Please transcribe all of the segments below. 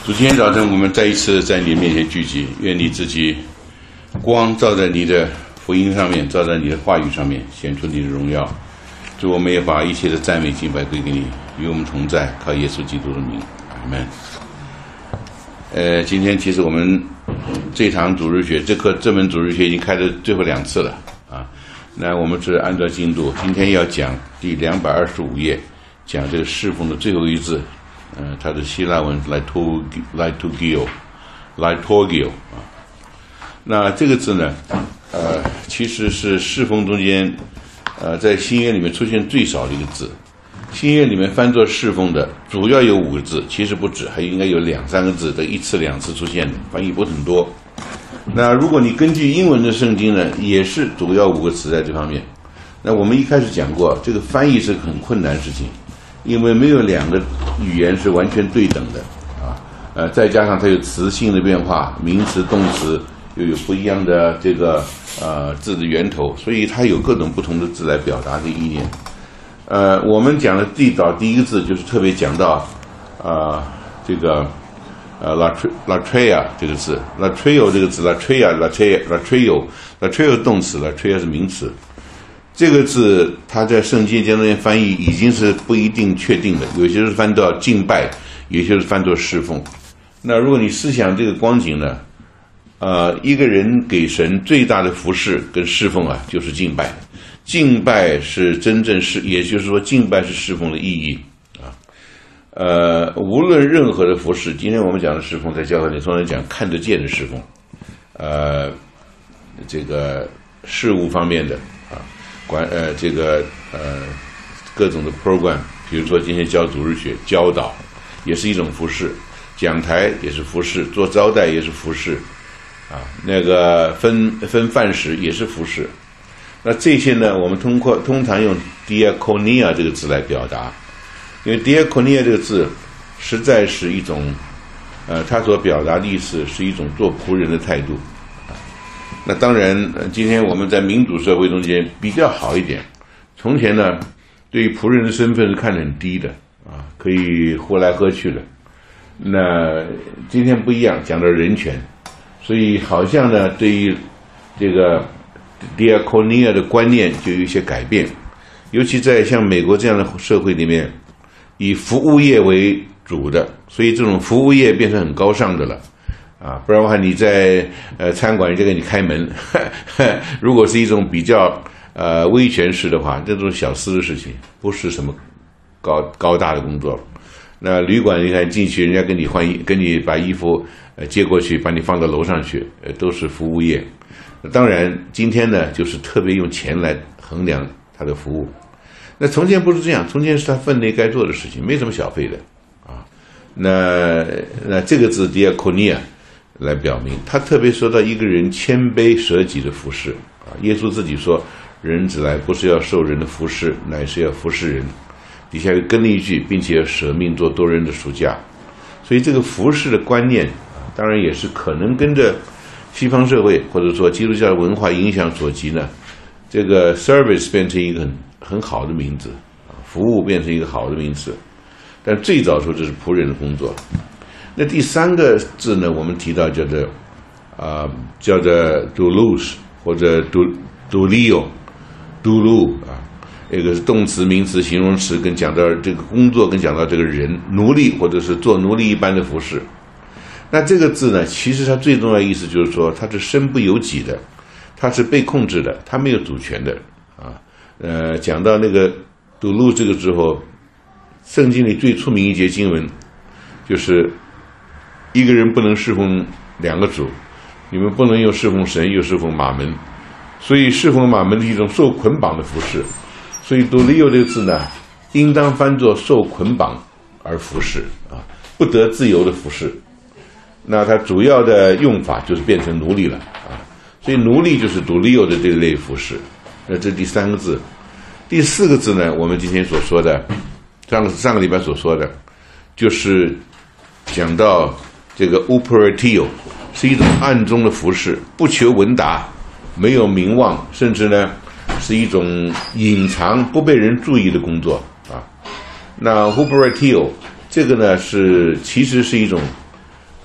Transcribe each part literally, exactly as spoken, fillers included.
主，今天早晨我们再一次在你面前聚集，愿你自己光照在你的福音上面，照在你的话语上面，显出你的荣耀。主，我们也把一切的赞美敬拜归给你，与我们同在，靠耶稣基督的名，阿门。呃，今天其实我们这堂主日学，这课这门主日学已经开了最后两次了啊。那我们是按照进度，今天要讲第两百二十五页，讲这个侍奉的最后一字。呃，它的希腊文 liturgio liturgio 啊，那这个字呢，呃，其实是侍奉中间，呃，在新约里面出现最少的一个字。新约里面翻作侍奉的，主要有五个字，其实不止，还应该有两三个字的一次两次出现的，翻译不是很多。那如果你根据英文的圣经呢，也是主要五个词在这方面。那我们一开始讲过，这个翻译是很困难的事情。因为没有两个语言是完全对等的啊，呃，再加上它有词性的变化，名词、动词又有不一样的这个呃字的源头，所以它有各种不同的字来表达这个意念。呃，我们讲的最早第一个字就是特别讲到啊、呃、这个呃 latria 这个字 ，latrio 这个字 latria latria latrio latrio 动词 latria 是名词。这个字它在圣经中间翻译已经是不一定确定的，有些是翻到敬拜，有些是翻作侍奉。那如果你思想这个光景呢，呃，一个人给神最大的服侍跟侍奉啊，就是敬拜。敬拜是真正是，也就是说，敬拜是侍奉的意义啊。呃，无论任何的服侍，今天我们讲的侍奉，在教会里通常讲看得见的侍奉，呃，这个事务方面的。管呃这个呃各种的 program， 比如说今天教主日学教导，也是一种服侍；讲台也是服侍，做招待也是服侍，啊，那个分分饭食也是服侍。那这些呢，我们通过通常用 diakonia 这个字来表达，因为 diakonia 这个字实在是一种，呃，它所表达的意思是一种做仆人的态度。那当然，今天我们在民主社会中间比较好一点。从前呢，对于仆人的身份是看得很低的啊，可以呼来喝去的。那今天不一样，讲到人权，所以好像呢，对于这个 diakonia 的观念就有一些改变。尤其在像美国这样的社会里面，以服务业为主的，所以这种服务业变成很高尚的了。啊，不然的话，你在呃餐馆人家给你开门，呵呵如果是一种比较呃威权式的话，这种小私的事情，不是什么高高大的工作。那旅馆你看进去，人家跟你换衣，跟你把衣服呃接过去，把你放到楼上去，呃都是服务业。当然，今天呢，就是特别用钱来衡量他的服务。那从前不是这样，从前是他分内该做的事情，没什么小费的啊。那那这个字 diakonia。来表明，他特别说到一个人谦卑舍己的服侍啊。耶稣自己说：“人子来不是要受人的服侍，乃是要服侍人。”底下又跟了一句，并且要舍命做多人的赎价。所以这个服侍的观念啊，当然也是可能跟着西方社会或者说基督教文化影响所及呢。这个 service 变成一个很很好的名字啊，服务变成一个好的名词。但最早说这是仆人的工作。那第三个字呢，我们提到叫做啊、呃，叫做 doulos 或者 doulio，doulou 啊，一个是动词、名词、形容词，跟讲到这个工作，跟讲到这个人奴隶或者是做奴隶一般的服侍。那这个字呢，其实它最重要的意思就是说，它是身不由己的，它是被控制的，它没有主权的啊。呃，讲到那个 doulou 这个之后，圣经里最出名一节经文就是。一个人不能侍奉两个主，你们不能又侍奉神又侍奉马门，所以侍奉马门是一种受捆绑的服侍。所以 doulio 这个字呢，应当翻作受捆绑而服侍啊，不得自由的服侍。那它主要的用法就是变成奴隶了啊，所以奴隶就是 doulio 的这类服侍。那这第三个字，第四个字呢，我们今天所说的，上个上个礼拜所说的，就是讲到。这个 operatio 是一种暗中的服侍，不求闻达，没有名望，甚至呢是一种隐藏、不被人注意的工作啊。那 operatio 这个呢是其实是一种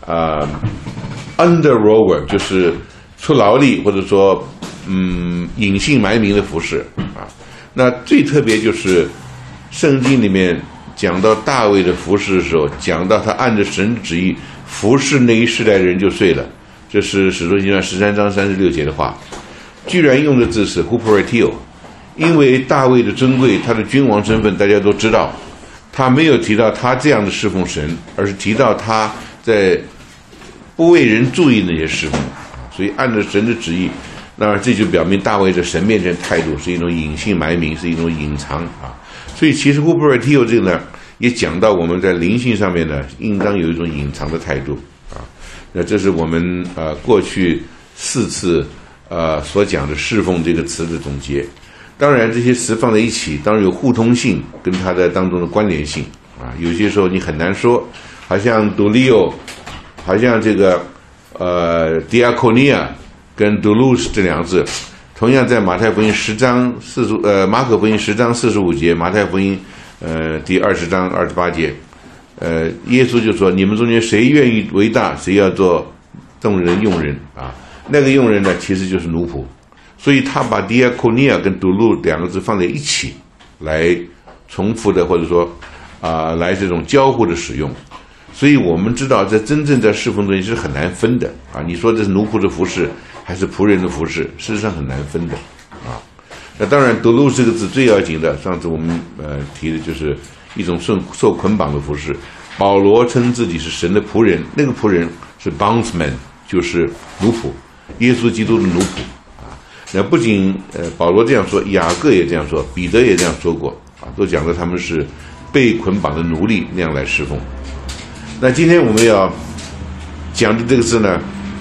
呃 under rover 就是出劳力或者说嗯隐姓埋名的服侍啊。那最特别就是圣经里面讲到大卫的服侍的时候，讲到他按着神的旨意服侍那一世代的人就睡了，这是使徒行传十三章三十六节的话，居然用的字是 huperetio， 因为大卫的尊贵，他的君王身份大家都知道，他没有提到他这样的侍奉神，而是提到他在不为人注意那些侍奉，所以按照神的旨意，那这就表明大卫在神面前态度是一种隐姓埋名，是一种隐藏啊。所以其实 huperetio 这个呢，也讲到我们在灵性上面呢，应当有一种隐藏的态度啊。那这是我们呃过去四次呃所讲的侍奉这个词的总结。当然这些词放在一起，当然有互通性跟它的当中的关联性啊。有些时候你很难说，好像 doulos， 好像这个呃 diakonia 跟 doulos 这两个字，同样在马太福音十章四十呃马可福音十章四十五节，马太福音呃第二十章二十八节，呃耶稣就说：你们中间谁愿意为大，谁要做众人用人啊。那个用人呢，其实就是奴仆。所以他把 diakonia 跟 doulos 两个字放在一起，来重复的或者说啊、呃、来这种交互的使用。所以我们知道，在真正在侍奉中是很难分的啊。你说这是奴仆的服侍还是仆人的服侍，事实上很难分的啊。那当然 doulos 这个字最要紧的，上次我们呃提的就是一种受受捆绑的服侍。保罗称自己是神的仆人，那个仆人是 bondsman， 就是奴仆，耶稣基督的奴仆。那不仅呃保罗这样说，雅各也这样说，彼得也这样说过啊，都讲到他们是被捆绑的奴隶那样来侍奉。那今天我们要讲的这个字呢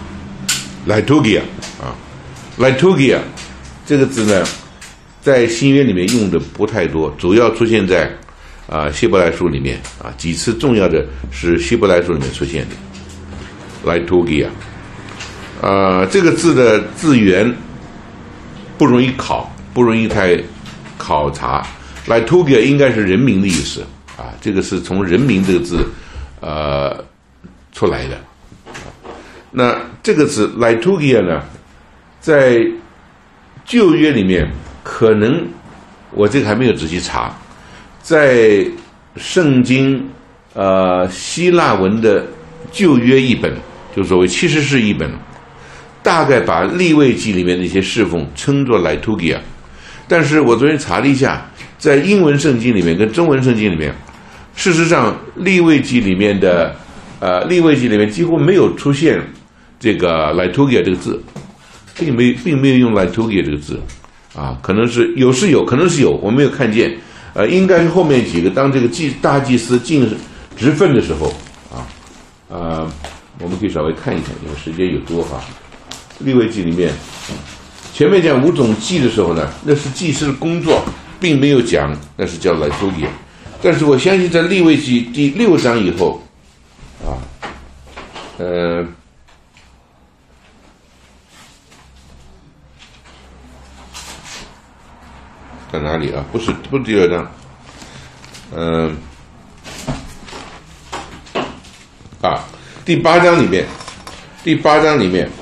，liturgia 啊 ，liturgia 这个字呢，在新约里面用的不太多，主要出现在啊希伯来书里面啊，几次重要的是希伯来书里面出现的 liturgia 啊，这个字的字源不容易考，不容易太考察。liturgia 应该是人民的意思啊，这个是从人民这个字呃出来的。那这个字 liturgia 呢，在旧约里面，可能我这个还没有仔细查，在圣经呃希腊文的旧约译本，就所谓七十士译本，大概把利未记里面的一些侍奉称作 liturgia， 但是我昨天查了一下，在英文圣经里面跟中文圣经里面，事实上利未记里面的呃利未记里面几乎没有出现这个 liturgia 这个字，并没并没有用 liturgia 这个字啊，可能是有是有，可能是有，我没有看见，呃，应该是后面几个当这个祭大祭司进职分的时候啊，呃，我们可以稍微看一看，因为时间有多哈。利未记里面前面讲五种祭的时候呢，那是祭司的工作，并没有讲那是叫 liturgia。但是我相信在利未记第六章以后啊，呃，在哪里啊？不是不是第二章，嗯、呃，啊，第八章里面，第八章里面。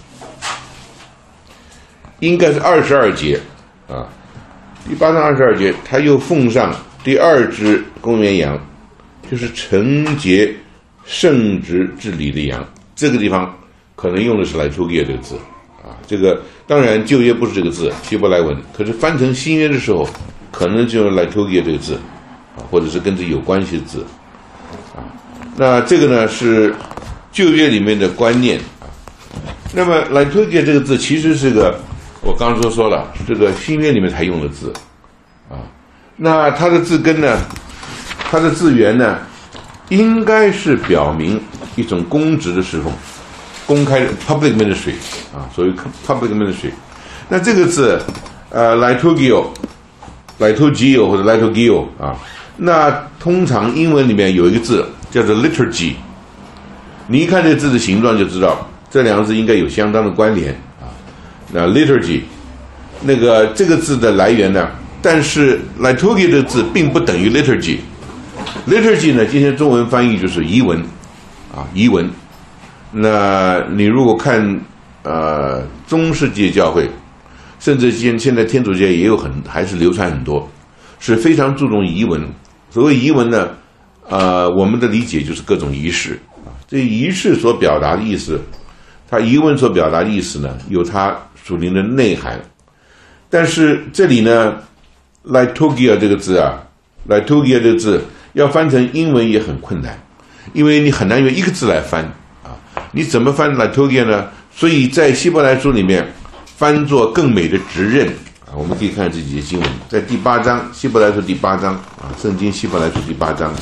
应该是二十二节啊，第八章二十二节，他又奉上第二只公绵羊，就是承接圣职治理的羊。这个地方可能用的是 liturgia 这个字啊，这个当然旧约不是这个字，希伯来文，可是翻成新约的时候，可能就用 liturgia 这个字啊，或者是跟这有关系的字啊。那这个呢是旧约里面的观念啊。那么 liturgia 这个字其实是个。我刚刚说说了，这个新约里面才用的字，啊，那它的字根呢，它的字源呢，应该是表明一种公职的侍奉，公开 public ministry 啊，所谓 public ministry。那这个字，呃 ，liturgio、liturgio 或者 liturgio 啊，那通常英文里面有一个字叫做 liturgy， 你一看这个字的形状就知道这两个字应该有相当的关联。那 liturgy 那个这个字的来源呢，但是 liturgy 这个字并不等于 liturgy。liturgy 呢，今天中文翻译就是仪文啊，仪文。 那你如果看呃中世纪教会，甚至现现在天主教也有很还是流传很多，是非常注重仪文。所谓仪文呢，呃，我们的理解就是各种仪式啊。这仪式所表达的意思，它仪文所表达的意思呢，有它属灵的内涵。但是这里呢 ，liturgia 这个字啊 ，liturgia 这个字要翻成英文也很困难，因为你很难用一个字来翻啊。你怎么翻 liturgia 呢？所以在希伯来书里面翻作更美的职任。我们可以看这几节经文，在第八章，希伯来书第八章啊，圣经希伯来书第八章，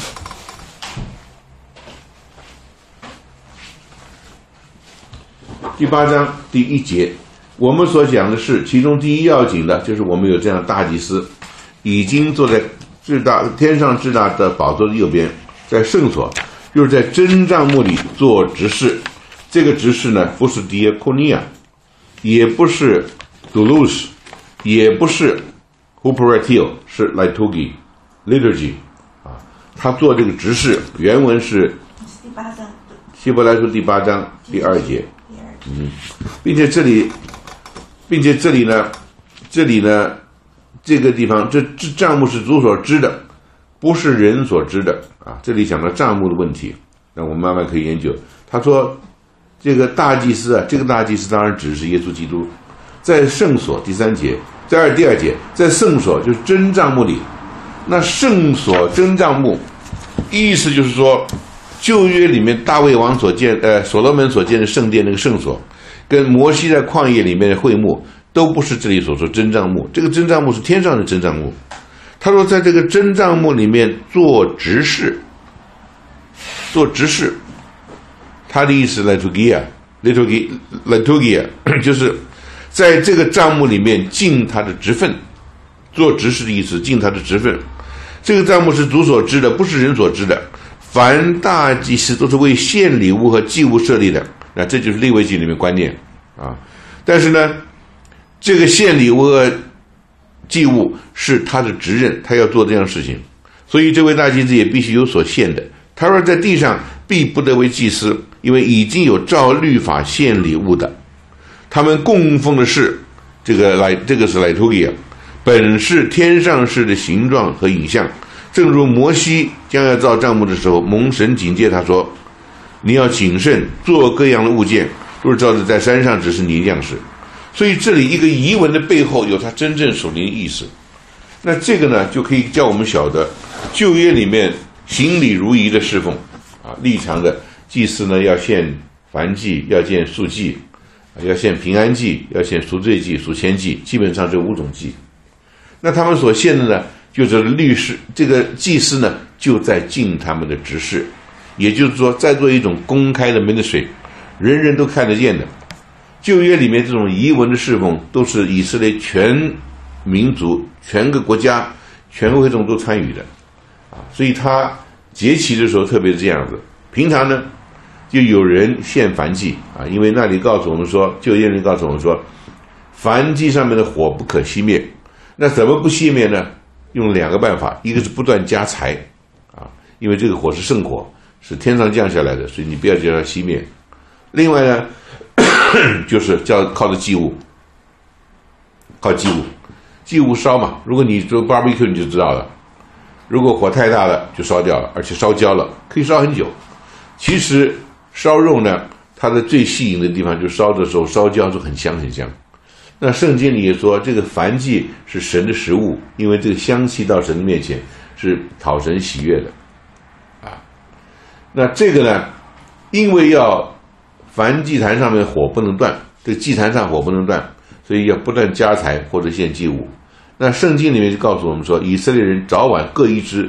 第八章第一节，我们所讲的是，其中第一要紧的就是我们有这样大祭司，已经坐在至大天上至大的宝座的右边，在圣所，就是在真帐幕里做执事。这个执事呢，不是 diaconia， 也不是 doulos。也不是 huperatio， 是 liturgy liturgy 啊，他做这个执事，原文是第八章， 希伯来书第八章第二节，嗯，并且这里，并且这里呢，这里呢，这个地方这这帐幕是主所知的，不是人所知的啊。这里讲到帐幕的问题，那我们慢慢可以研究。他说，这个大祭司啊，这个大祭司当然指的是耶稣基督。在圣所第三节，在二第二节，在圣所就是真帐幕里。那圣所真帐幕，意思就是说，旧约里面大卫王所建，呃，所罗门所建的圣殿那个圣所，跟摩西在旷野里面的会幕，都不是这里所说真帐幕。这个真帐幕是天上的真帐幕。他说，在这个真帐幕里面做执事，做执事，他的意思 liturgia liturgia liturgia 就是。在这个帐幕里面尽他的职分，做执事的意思，尽他的职分。这个帐幕是主所知的，不是人所知的。凡大祭司都是为献礼物和祭物设立的，那这就是利未记里面观念啊。但是呢，这个献礼物和祭物是他的职任，他要做这样的事情，所以这位大祭司也必须有所献的。他说，在地上必不得为祭司，因为已经有照律法献礼物的。他们供奉的是这个来，这个是 liturgia， 本是天上式的形状和影像。正如摩西将要造帐幕的时候，蒙神警戒他说：“你要谨慎，做各样的物件，都是照着在山上指示你的样式。”所以这里一个遗文的背后有它真正属灵的意思。那这个呢，就可以叫我们晓得旧约里面行礼如仪的侍奉啊，立场的祭司呢要献燔祭，要献素祭。要献平安祭，要献赎罪祭、赎愆祭，基本上这五种祭。那他们所献的呢，就是律师，这个祭司呢，就在尽他们的职事，也就是说，在做一种公开的 ministry， 人人都看得见的。旧约里面这种仪文的侍奉，都是以色列全民族、全个国家、全个会众都参与的啊。所以他节期的时候特别是这样子，平常呢。就有人献燔祭啊，因为那里告诉我们说，旧约里告诉我们说，燔祭上面的火不可熄灭。那怎么不熄灭呢？用两个办法，一个是不断加柴啊，因为这个火是圣火，是天上降下来的，所以你不要叫它熄灭。另外呢，就是叫靠着祭物，靠祭物，祭物烧嘛。如果你做 barbecue 你就知道了，如果火太大了就烧掉了，而且烧焦了，可以烧很久。其实烧肉呢，它的最吸引的地方就是烧的时候烧焦就很香很香。那圣经里也说，这个燔祭是神的食物，因为这个香气到神的面前是讨神喜悦的啊。那这个呢，因为要燔祭坛上面火不能断，这个祭坛上火不能断，所以要不断加柴或者献祭物。那圣经里面就告诉我们说，以色列人早晚各一支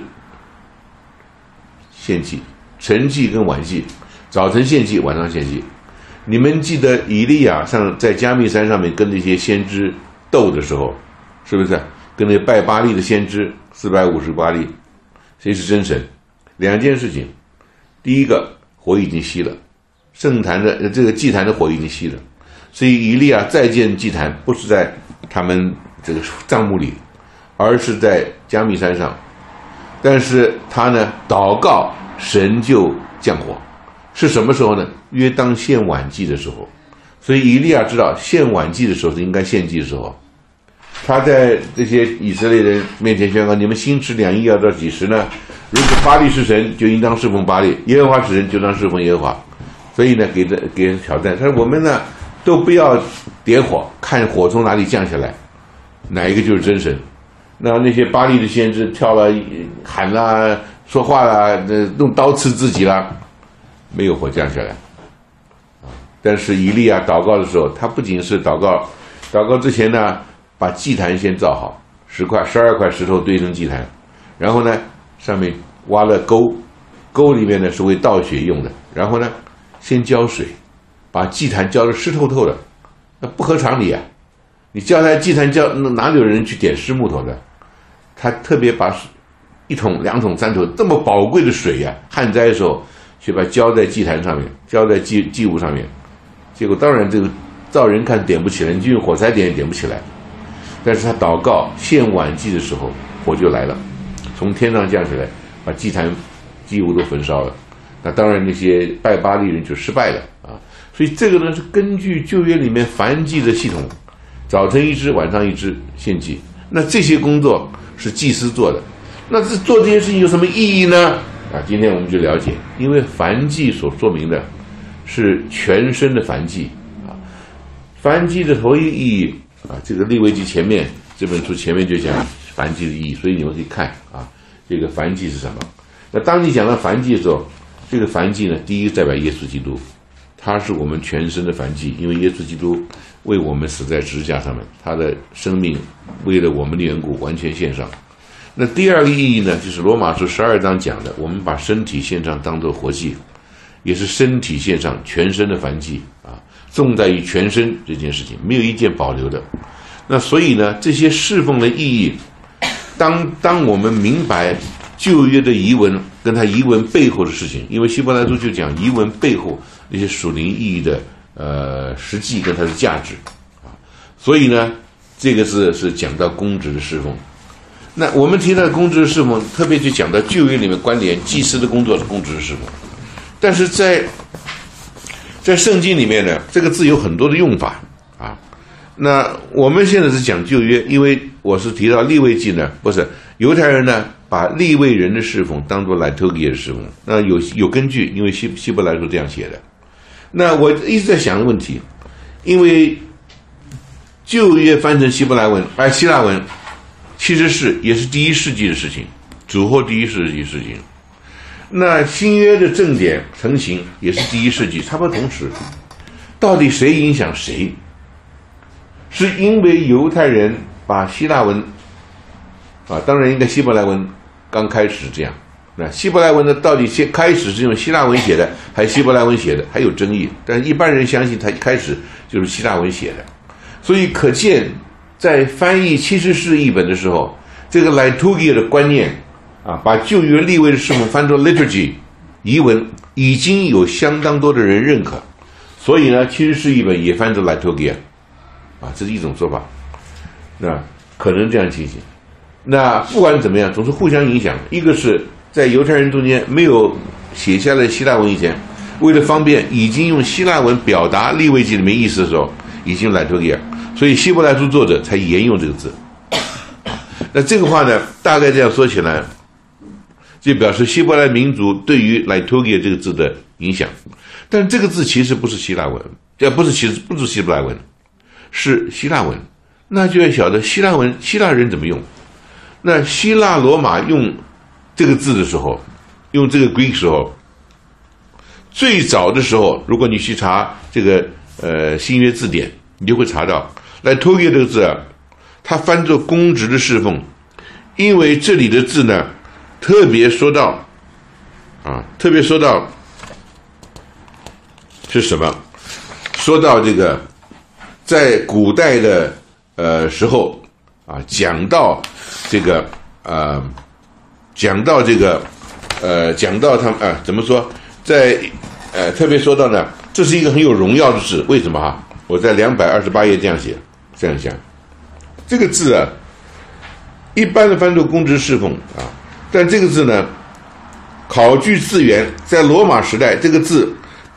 献祭，晨祭跟晚祭。早晨献祭，晚上献祭。你们记得以利亚上在加密山上面跟那些先知斗的时候，是不是跟那拜巴力的先知四百五十巴力，谁是真神？两件事情，第一个火已经熄了，圣坛的这个祭坛的火已经熄了，所以以利亚再建祭坛不是在他们这个帐幕里，而是在加密山上。但是他呢祷告，神就降火。 是什么时候呢？约当献晚祭的时候。所以以利亚知道献晚祭的时候是应该献祭的时候。他在这些以色列人面前宣告：你们心持两意要到几时呢？如果巴力是神，就应当侍奉巴力；耶和华是神，就当侍奉耶和华。所以呢，给的给挑战，他说我们呢都不要点火，看火从哪里降下来，哪一个就是真神。那那些巴力的先知跳了、喊啦、说话啦、用刀刺自己啦，没有火降下来。但是以利亚祷告的时候，他不仅是祷告，祷告之前呢，把祭坛先造好，十块、十二块石头堆成祭坛，然后呢，上面挖了沟，沟里面呢是为倒血用的，然后呢，先浇水，把祭坛浇得湿透透的，那不合常理啊！你叫他祭坛浇，哪里有人去点湿木头的？他特别把一桶、两桶、三桶这么宝贵的水呀、啊，旱灾的时候去把浇在祭坛上面，浇在祭祭物上面。结果当然这个照人看点不起来，你就用火柴点也点不起来。但是他祷告献晚祭的时候，火就来了，从天上降下来，把祭坛祭物都焚烧了。那当然那些拜巴力人就失败了啊。所以这个呢是根据旧约里面燔祭的系统，早晨一只，晚上一只献祭。那这些工作是祭司做的。那这做这些事情有什么意义呢？啊，今天我们就了解，因为燔祭所说明的是全身的燔祭啊。燔祭的头一个意义啊，这个利未记前面这本书前面就讲燔祭的意义，所以你们可以看啊，这个燔祭是什么？那当你讲到燔祭的时候，这个燔祭呢，第一个代表耶稣基督，他是我们全身的燔祭，因为耶稣基督为我们死在十字架上面，他的生命为了我们的缘故完全献上。那第二个意义呢，就是罗马书十二章讲的，我们把身体献上当作活祭，也是身体献上全身的燔祭啊，重在于全身这件事情，没有一件保留的。那所以呢，这些侍奉的意义，当当我们明白旧约的遗文跟它遗文背后的事情，因为希伯来书就讲遗文背后那些属灵意义的呃实际跟它的价值啊，所以呢，这个是是讲到公职的侍奉。那我们提到公职的侍奉，特别就讲到旧约里面关联祭司的工作是公职的侍奉，但是在在圣经里面呢，这个字有很多的用法啊。那我们现在是讲旧约，因为我是提到利未记呢，不是犹太人呢，把利未人的侍奉当作来托给的侍奉，那有有根据，因为希希伯来书这样写的。那我一直在想的问题，因为旧约翻成希伯来文，哎，希腊文，其实是也是第一世纪的事情，主后第一世纪的事情。那新约的正典成型也是第一世纪，差不多同时。到底谁影响谁？是因为犹太人把希腊文啊，当然应该希伯来文刚开始这样。那希伯来文呢，到底先开始是用希腊文写的，还是希伯来文写的，还有争议。但是一般人相信他一开始就是希腊文写的，所以可见在翻译七十士译本的时候，这个 liturgia 的观念啊，把旧约利未的侍奉翻作 liturgy 遗文，已经有相当多的人认可，所以呢，七十士译本也翻作 liturgia 啊，这是一种说法。那可能这样情形。那不管怎么样，总是互相影响。一个是在犹太人中间没有写下来希腊文以前，为了方便，已经用希腊文表达利未记里面意思的时候，已经 liturgia， 所以希伯来书作者才沿用这个字。那这个话呢，大概这样说起来，就表示希伯来民族对于 liturgia 这个字的影响。但这个字其实不是希腊文，这不是其实不是希伯来文，是希腊文。那就要晓得希腊文希腊人怎么用。那希腊罗马用这个字的时候，用这个 Greek 时候，最早的时候，如果你去查这个呃新约字典，你就会查到 liturgia 这个字啊，它翻作公职的侍奉，因为这里的字呢，特别说到啊，特别说到是什么？说到这个，在古代的呃时候啊，讲到这个呃，讲到这个呃，讲到他们啊，怎么说？在呃，特别说到呢，这是一个很有荣耀的字，为什么哈？我在两百二十八页这样写，这样讲，这个字啊，一般的翻作公职侍奉啊，但这个字呢，考据字源，在罗马时代，这个字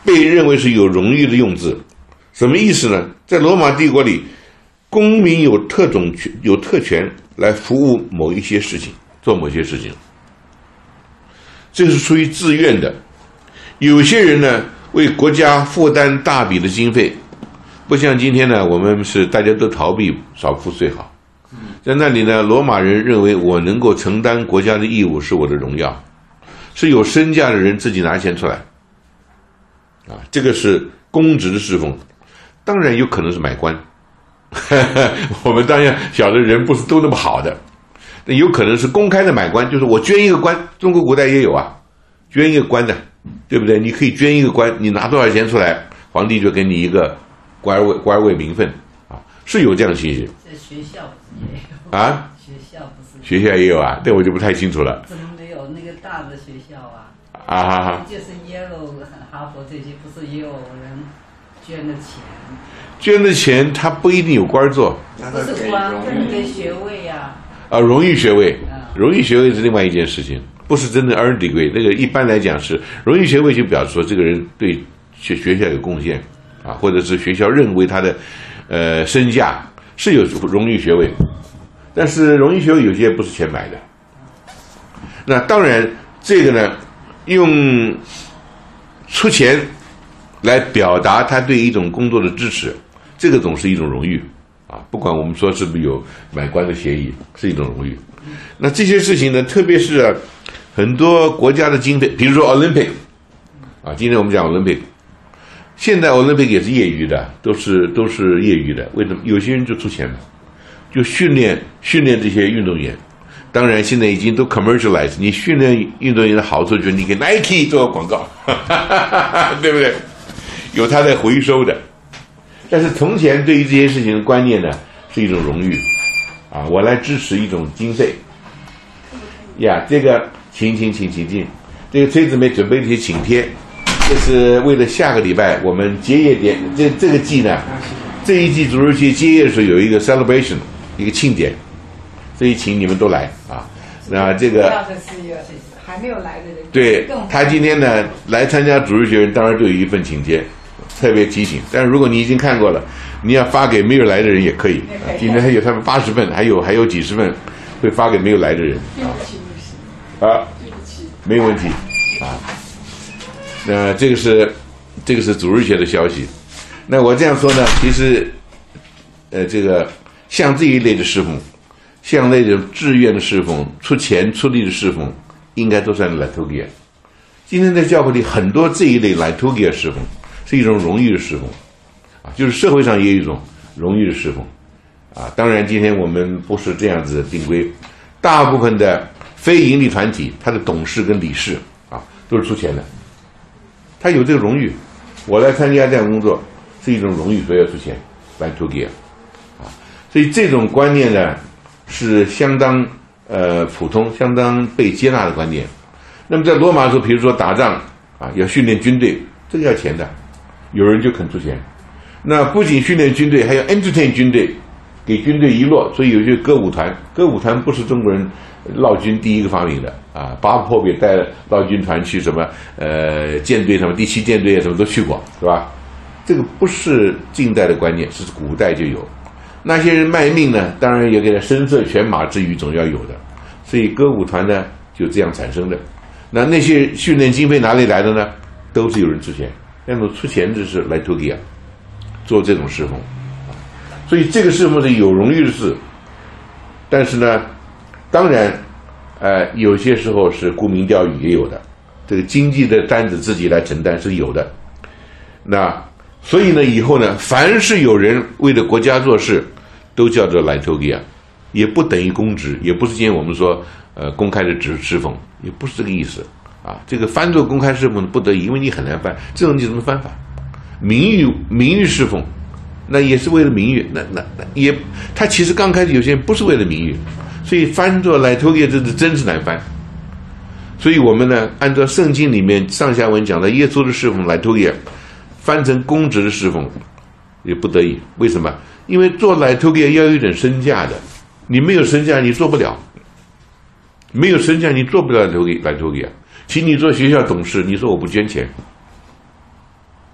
被认为是有荣誉的用字。什么意思呢？在罗马帝国里，公民有特种权，有特权来服务某一些事情，做某些事情，这是出于自愿的。有些人呢，为国家负担大笔的经费，不像今天呢，我们是大家都逃避少付税好。在那里呢，罗马人认为我能够承担国家的义务是我的荣耀，是有身价的人自己拿钱出来，啊，这个是公职的侍奉。当然有可能是买官，我们当然晓得人不是都那么好的，那有可能是公开的买官，就是我捐一个官，中国古代也有啊，捐一个官的，对不对？你可以捐一个官，你拿多少钱出来，皇帝就给你一个官位官位名分啊，是有这样的情形。 在学校不是也有啊？ 学校不是？ 学校也有啊，这我就不太清楚了。 怎么没有那个大的学校啊？ 啊哈哈， 就是耶鲁、哈佛这些，不是也有人捐的钱？ 捐的钱他不一定有官做， 不是官，那个学位呀、 啊。啊，荣誉学位，荣誉学位是另外一件事情，不是真的 earned degree。那个一般来讲是荣誉学位，就表示说这个人对学学校有贡献啊，或者是学校认为他的呃身价是有荣誉学位，但是荣誉学位有些不是钱买的。那当然，这个呢，用出钱来表达他对一种工作的支持，这个总是一种荣誉啊。不管我们说是不是有买官的协议，是一种荣誉。那这些事情呢，特别是、啊、很多国家的经费，比如说 Olympic 啊，今天我们讲 Olympic， 现在 Olympic 也是业余的，都是都是业余的。为什么？有些人就出钱了，就训练训练这些运动员。当然，现在已经都 commercialize。你训练运动员的好处就是你给 Nike 做广告，对不对？有他的回收的。但是从前对于这些事情的观念呢，是一种荣誉啊，我来支持一种经费呀。这个请请请请进，这个崔姊妹准备了一些请帖，这是为了下个礼拜我们结业典这这个季呢，这一季主日学结业的时候有一个 celebration， 一个庆典。所以请你们都来啊！那这个还没有来的人， 对他今天呢来参加主日学人，当然就有一份请帖，特别提醒。但是如果你已经看过了，你要发给没有来的人也可以。啊、今天还有他们八十份，还有还有几十份会发给没有来的人啊。啊，没有问题啊。那这个是这个是主日学的消息。那我这样说呢，其实呃，这个像这一类的侍奉。像那种志愿的侍奉、出钱出力的侍奉，应该都算 liturgia。今天在教会里很多这一类 liturgia 侍奉，是一种荣誉的侍奉，啊，就是社会上也有一种荣誉的侍奉，啊，当然今天我们不是这样子的定规，大部分的非营利团体，他的董事跟理事啊，都是出钱的，他有这个荣誉，我来参加这样工作是一种荣誉，所以要出钱 liturgia， 啊，所以这种观念呢。是相当呃普通、相当被接纳的观念。那么在罗马的时候，比如说打仗啊，要训练军队，这个要钱的，有人就肯出钱。那不仅训练军队，还要 entertain 军队，给军队一落。所以有些歌舞团，歌舞团不是中国人闹军第一个发明的啊，巴布破也带闹军团去什么呃舰队什么第七舰队啊什么都去过，是吧？这个不是近代的观念，是古代就有。那些人卖命呢，当然也给他声色犬马之余总要有的，所以歌舞团呢就这样产生的。那那些训练经费哪里来的呢？都是有人出钱，那么出钱就是来托给啊，做这种侍奉。所以这个侍奉是有荣誉的事，但是呢，当然，呃，有些时候是沽名钓誉也有的，这个经济的担子自己来承担是有的。那所以呢，以后呢，凡是有人为了国家做事，都叫做 liturgia， 也不等于公职，也不是今天我们说呃公开的职侍奉，也不是这个意思啊。这个翻作公开侍奉不得已，因为你很难翻，这种你怎么翻法？名誉名誉侍奉，那也是为了名誉，那那那也，他其实刚开始有些人不是为了名誉，所以翻作 liturgia 这是真是难翻。所以我们呢，按照圣经里面上下文讲的耶稣的侍奉 liturgia， 翻成公职的侍奉也不得已。为什么？因为做 liturgia 要有一点身价的，你没有身价你做不了，没有身价你做不了 liturgia。请你做学校董事，你说我不捐钱，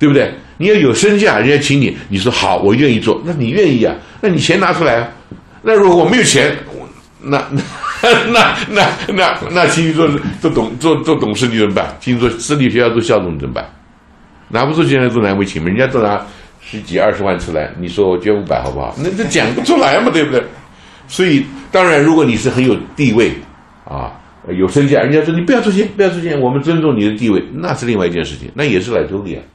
对不对？你要有身价，人家请你，你说好，我愿意做，那你愿意啊？那你钱拿出来啊？那如果我没有钱，那那那那那那请你做做董做做董事，你怎么办？请你做私立学校做校董怎么办？拿不出钱来做难为情嘛？人家都拿十几二十万出来，你说我捐五百好不好？那这讲不出来嘛，对不对？所以当然，如果你是很有地位啊，有身价，人家说你不要出钱，不要出钱，我们尊重你的地位，那是另外一件事情，那也是来投给啊。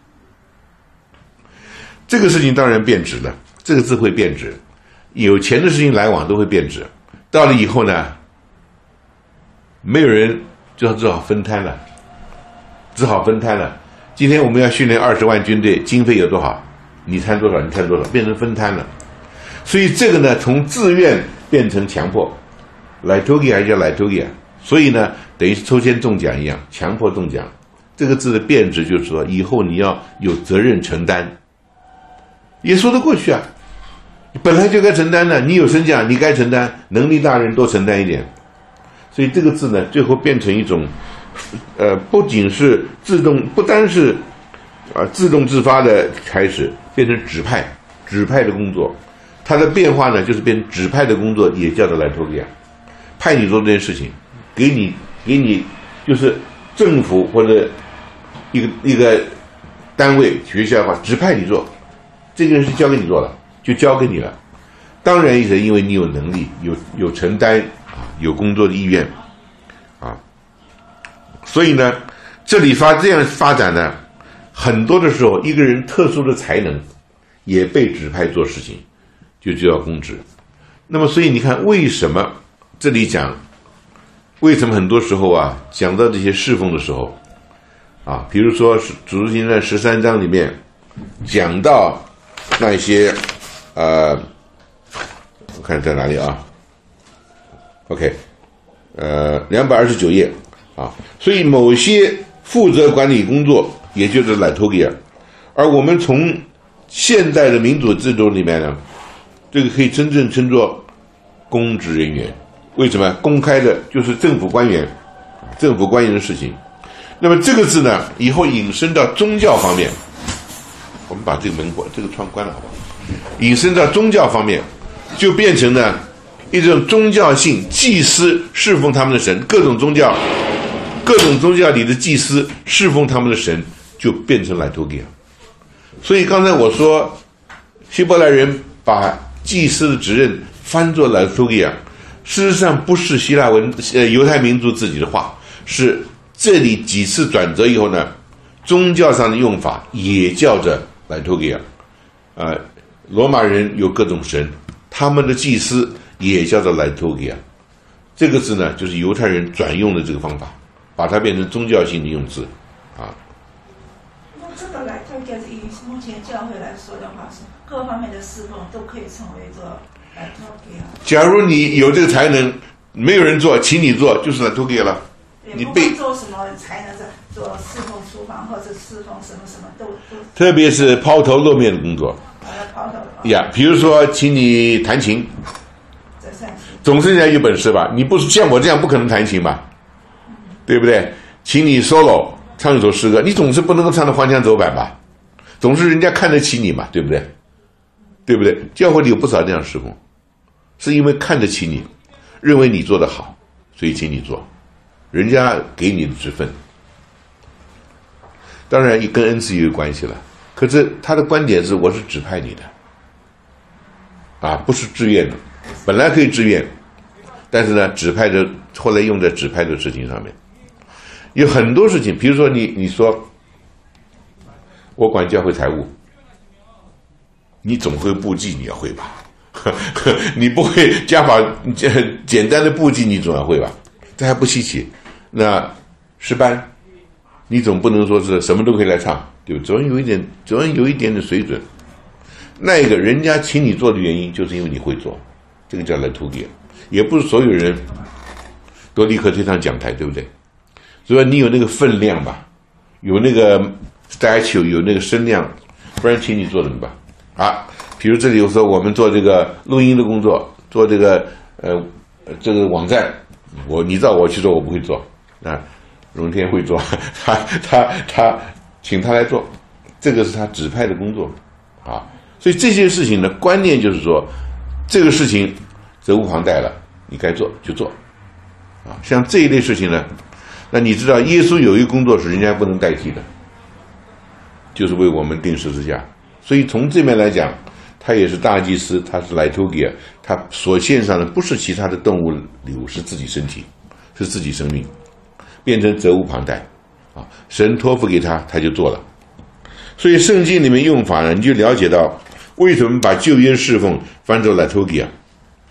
这个事情当然变质了，这个字会变质，有钱的事情来往都会变质，到了以后呢，没有人就只好分摊了，只好分摊了。今天我们要训练二十万军队，经费有多少？你摊多少？你摊多少？变成分摊了。所以这个呢，从自愿变成强迫，来投给还是叫来投给啊？所以呢，等于是抽签中奖一样，强迫中奖。这个字的变质就是说，以后你要有责任承担，也说得过去啊。本来就该承担的，你有身价，你该承担，能力大人多承担一点。所以这个字呢，最后变成一种，呃，不仅是自动，不单是啊、呃、自动自发的开始，变成指派，指派的工作。它的变化呢，就是变指派的工作，也叫做来托利亚，派你做这件事情，给你给你就是政府或者一个一个单位学校的话，指派你做，这个人是交给你做了，就交给你了。当然也是因为你有能力，有有承担啊，有工作的意愿啊，所以呢，这里发这样发展呢，很多的时候，一个人特殊的才能也被指派做事情。就就要公职，那么所以你看，为什么这里讲，为什么很多时候啊，讲到这些侍奉的时候，啊，比如说《主日经》在十三章里面讲到那些，呃，我看在哪里啊 ？OK， 呃，两百二十九页啊，所以某些负责管理工作，也就是来托给尔，而我们从现代的民主制度里面呢。这个可以真正称作公职人员，为什么？公开的就是政府官员，政府官员的事情。那么这个字呢，以后引申到宗教方面，我们把这个门关，这个窗关了，好不好？引申到宗教方面，就变成呢一种宗教性祭司侍奉他们的神，各种宗教，各种宗教里的祭司侍奉他们的神，就变成来托给。所以刚才我说，希伯来人把祭司的职任翻作来托给尔，事实上不是希腊文呃犹太民族自己的话，是这里几次转折以后呢，宗教上的用法也叫着来托给尔。呃，罗马人有各种神，他们的祭司也叫做来托给尔。这个字呢，就是犹太人转用的这个方法，把它变成宗教性的用字啊。 那这个来托给尔以目前教会来说的话，是各方面的侍奉都可以称为做来托给尔。假如你有这个才能，没有人做，请你做，就是来托给尔了。 你被做什么才能做侍奉厨房或者侍奉什么什么都都。特别是抛头露面的工作。 抛头。 呀，比如说，请你弹琴。 这算是。 总是人家有本事吧？你不像我这样不可能弹琴吧？嗯、对不对？请你 solo 唱一首诗歌，你总是不能够唱得荒腔走板吧？总是人家看得起你嘛，对不对？对不对？教会里有不少这样侍奉，是因为看得起你，认为你做得好，所以请你做，人家给你的职分。当然也跟恩赐也有关系了，可是他的观点是我是指派你的，啊，不是自愿的，本来可以自愿，但是呢，指派的后来用在指派的事情上面，有很多事情，比如说你你说我管教会财务。你总会簿记，你要会吧？你不会加法简单的簿记，你总要会吧？这还不稀奇。那诗班，你总不能说是什么都可以来唱，对吧？总有一点，总有一点点水准。那个人家请你做的原因，就是因为你会做，这个叫来图给，也不是所有人都立刻推上讲台，对不对？所以你有那个分量吧，有那个 statue， 有那个声量，不然请你做怎么办？啊，比如这里有时候我们做这个录音的工作，做这个呃这个网站，我你照我去做，我不会做啊。荣天会做，他他他请他来做， 这个是他指派的工作啊。所以这些事情呢，观念就是说，这个事情责无旁贷了，你该做就做啊。像这一类事情呢，那你知道耶稣有一个工作是人家不能代替的，就是为我们钉十字架。所以从这面来讲，他也是大祭司，他是来托给，他所献上的不是其他的动物礼物，是自己身体，是自己生命，变成责无旁贷啊。神托付给他，他就做了。所以圣经里面用法呢，你就了解到为什么把救恩侍奉翻作来托给啊。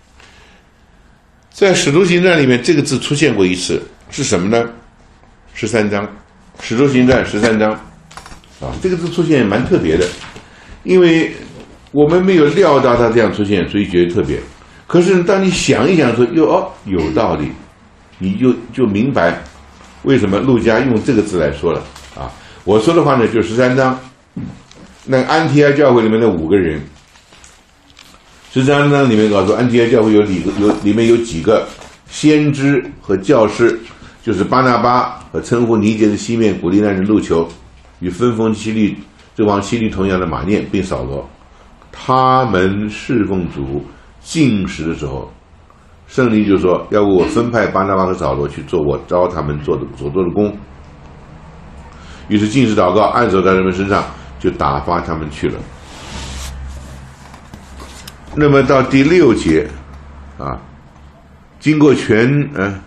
在使徒行传里面，这个字出现过一次，是什么呢？十三章，使徒行传十三章啊，这个字出现蛮特别的，因为我们没有料到它这样出现，所以觉得特别。可是当你想一想说，哟哦，有道理，你就就明白为什么路加用这个字来说了啊。我说的话呢，就十三章，那安提阿教会里面的五个人，十三章里面告诉安提阿教会有里有里面有几个先知和教师，就是巴拿巴和称呼尼结的西面古利奈人路求，与分封希律这王希律同样的马念并扫罗，他们侍奉主禁食的时候，圣灵就说要为我分派巴拿巴和扫罗去做我招他们做的所做的工。于是禁食祷告按手在人们身上，就打发他们去了。那么到第六节啊，经过全嗯、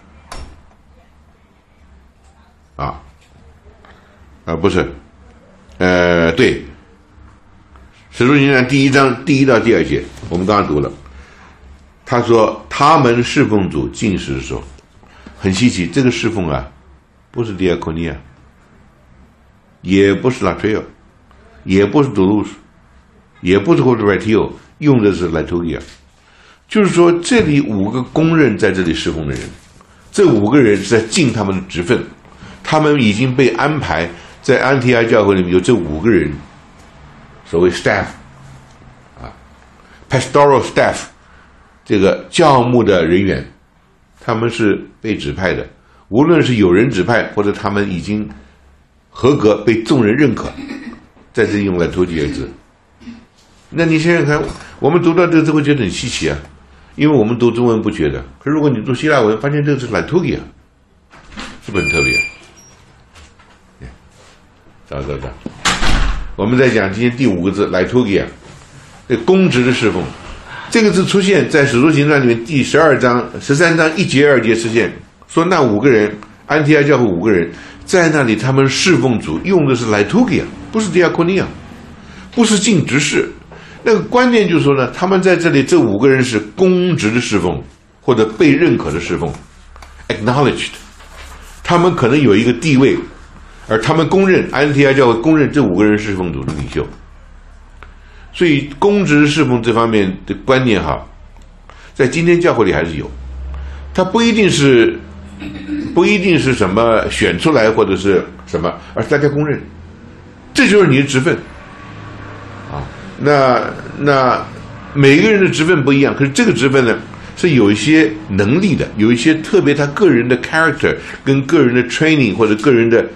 呃、啊啊不是呃对，使徒行传第一章第一到第二节我们刚刚读了，他说他们侍奉主禁食的时候，很稀奇，这个侍奉啊不是 diaconia， 也不是 latrio， 也不是 doulos， 也不是 hodretio， 用的是 liturgia。 就是说这里五个公认在这里侍奉的人，这五个人是在尽他们的职分，他们已经被安排在安提阿教会里面有这五个人，所谓 staff 啊 pastoral staff， 这个教牧的人员，他们是被指派的，无论是有人指派或者他们已经合格被众人认可，在这里用来投几个字。那你想想看，我们读到这个就会觉得很稀奇啊，因为我们读中文不觉得，可是如果你读希腊文，发现这个是 liturgia， 是不是很特别？找找找，我们在讲今天第五个字 liturgia， 这公职的侍奉，这个字出现在使徒行传里面第十二章、十三章一节二节出现，说那五个人，安提阿教会五个人在那里，他们侍奉主用的是 liturgia， 不是 diaconia， 不是尽职事。那个观念就是说呢，他们在这里这五个人是公职的侍奉，或者被认可的侍奉 ，acknowledged， 他们可能有一个地位，而他们公认安提阿教会公认这五个人侍奉主的领袖。所以公职侍奉这方面的观念哈，在今天教会里还是有，它不一定是不一定是什么选出来或者是什么，而是大家公认，这就是你的职分啊。那那每个人的职分不一样，可是这个职分呢是有一些能力的，有一些特别他个人的 character 跟个人的 training 或者个人的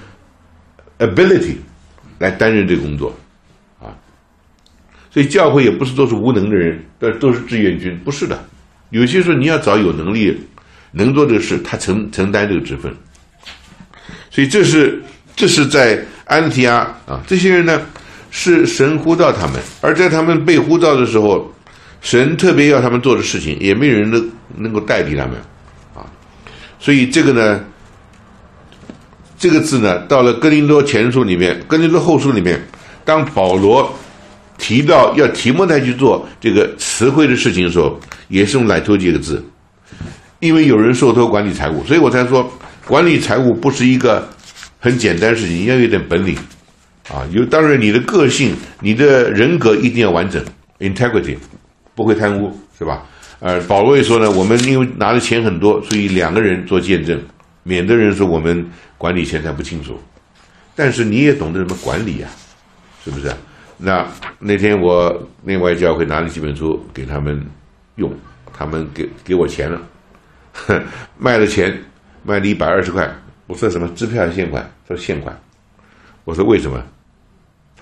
ability 来担任这个工作啊。所以教会也不是都是无能的人，但都是志愿军，不是的。有些时候你要找有能力能做这个事，他承承担这个职分。所以这是这是在安提阿啊，这些人呢是神呼召他们，而在他们被呼召的时候，神特别要他们做的事情，也没有人能能够代替他们啊。所以这个呢，这个字呢，到了哥林多前书里面、哥林多后书里面，当保罗提到要提摩太去做这个词汇的事情的时候，也是用来托这个字，因为有人受托管理财务，所以我才说管理财务不是一个很简单的事情，你要有点本领啊。有当然你的个性、你的人格一定要完整 ，integrity， 不会贪污，是吧？呃，保罗也说呢，我们因为拿的钱很多，所以两个人做见证，免得人说我们管理钱财不清楚。但是你也懂得怎么管理呀、啊，是不是？那那天我另外教会拿了几本书给他们用，他们给给我钱了，呵卖了钱，卖了一百二十块。我说什么支票还是现款？他说现款。我说为什么？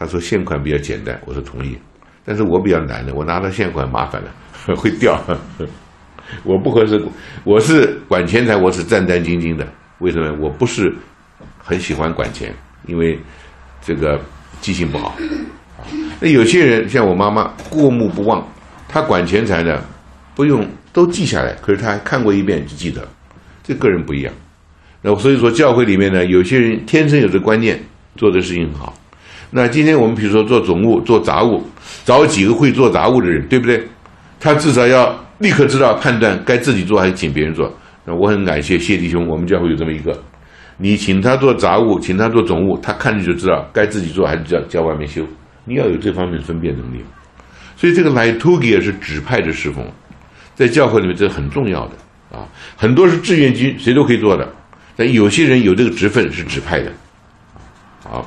他说现款比较简单，我说同意，但是我比较难的，我拿到现款麻烦了，会掉，我不合适。我是管钱财，我是战战兢兢的。为什么？我不是很喜欢管钱，因为这个记性不好。那有些人像我妈妈过目不忘，她管钱财呢，不用都记下来，可是她看过一遍就记得，这个人不一样。那所以说教会里面呢，有些人天生有这观念，做的事情很好。那今天我们比如说做总务、做杂务，找几个会做杂务的人，对不对？他至少要立刻知道判断该自己做还是请别人做。那我很感谢谢弟兄，我们教会有这么一个，你请他做杂务，请他做总务，他看着就知道该自己做还是叫叫外面修。你要有这方面的分辨能力。所以这个 liturgia 是指派的侍奉，在教会里面这是很重要的啊。很多是志愿军，谁都可以做的，但有些人有这个职分是指派的。好。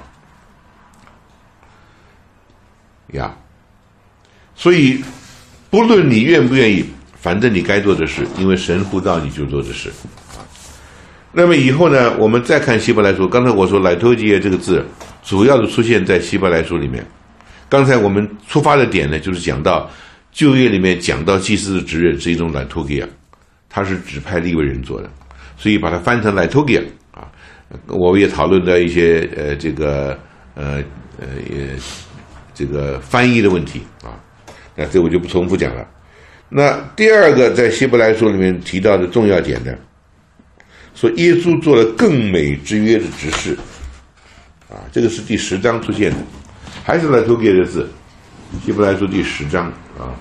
呀，所以不论你愿不愿意，反正你该做的事，因为神呼召你就做的事。那么以后呢，我们再看希伯来书。刚才我说 liturgia 这个字主要的出现在希伯来书里面。刚才我们出发的点呢，就是讲到旧约里面讲到祭司的职任是一种 liturgia， 它是指派利未人做的，所以把它翻成 liturgia 啊。我们也讨论到一些呃这个呃呃也。这个翻译的问题啊，那这我就不重复讲了。那第二个在希伯来书里面提到的重要点呢，说耶稣做了更美之约的执事啊，这个是第十章出现的，还是来图给的字，希伯来书第十章啊。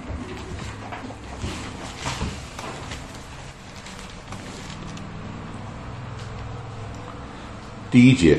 第一节。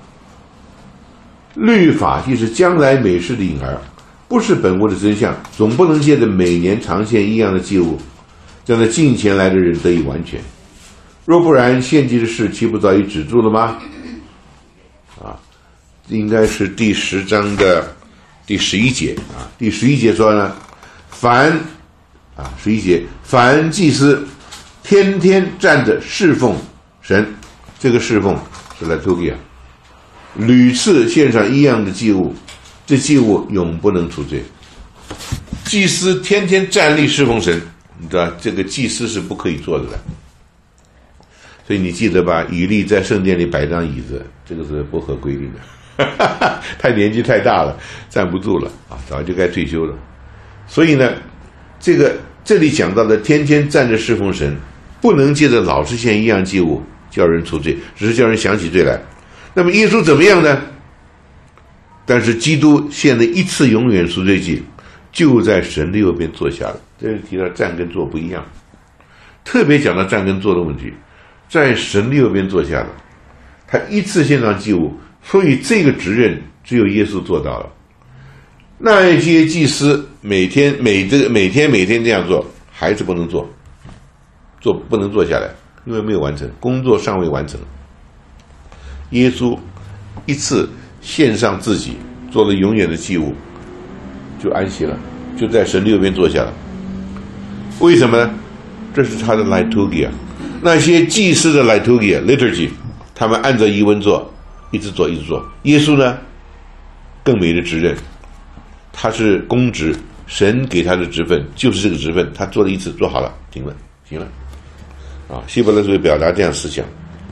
律法既是将来美事的影儿，不是本物的真相，总不能借着每年常献一样的祭物，让那近前来的人得以完全。若不然，献祭的事岂不早已止住了吗？啊，应该是第十章的第十一节啊。第十一节说呢，凡啊十一节，凡祭司天天站着侍奉神，这个侍奉是来托给啊。屡次献上一样的祭物，这祭物永不能除罪。祭司天天站立侍奉神，你知道这个祭司是不可以坐着的。所以你记得吧？以利在圣殿里摆张椅子，这个是不合规定的。他年纪太大了，站不住了啊，早就该退休了。所以呢，这个这里讲到的天天站着侍奉神，不能借着老是献一样祭物叫人除罪，只是叫人想起罪来。那么耶稣怎么样呢？但是基督献了一次永远赎罪祭，就在神的右边坐下了。这是提到站跟坐不一样，特别讲到站跟坐的问题，在神的右边坐下了，他一次献上祭物，所以这个职任只有耶稣做到了。那些祭司每天每这个每天每天这样做，还是不能做，做不能坐下来，因为没有完成，工作尚未完成。耶稣一次献上自己，做了永远的祭物，就安息了，就在神的右边坐下了。为什么呢？这是他的 liturgia。那些祭司的 liturgia liturgy， 他们按照遗文做，一直做一直做。耶稣呢，更美的职任，他是公职，神给他的职分就是这个职分，他做了一次，做好了，停了，行了。啊，希伯来书表达这样思想。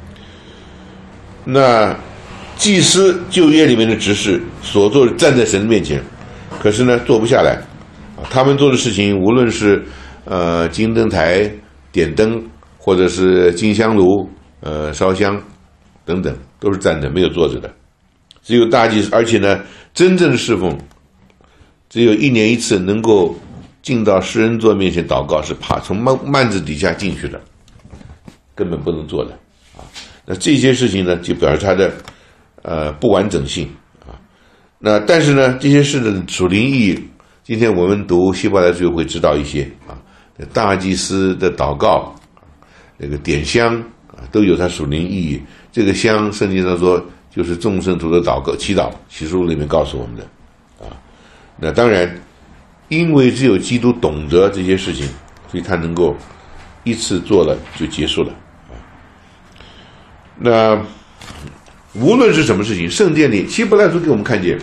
那祭司旧约里面的执事所做的站在神面前，可是呢做不下来啊。他们做的事情，无论是呃金灯台点灯，或者是金香炉呃烧香等等，都是站着没有坐着的。只有大祭司，而且呢真正的侍奉只有一年一次能够进到施恩座面前祷告，是怕从幔幔子底下进去的，根本不能做的啊。那这些事情呢，就表示它的呃不完整性啊。那但是呢，这些事的属灵意义，今天我们读希伯来书会知道一些啊。大祭司的祷告，那个点香啊，都有它属灵意义。这个香，圣经上说就是众圣徒的祷告、祈祷，启示录里面告诉我们的啊。那当然，因为只有基督懂得这些事情，所以他能够一次做了就结束了。那无论是什么事情，圣殿里希伯来书给我们看见，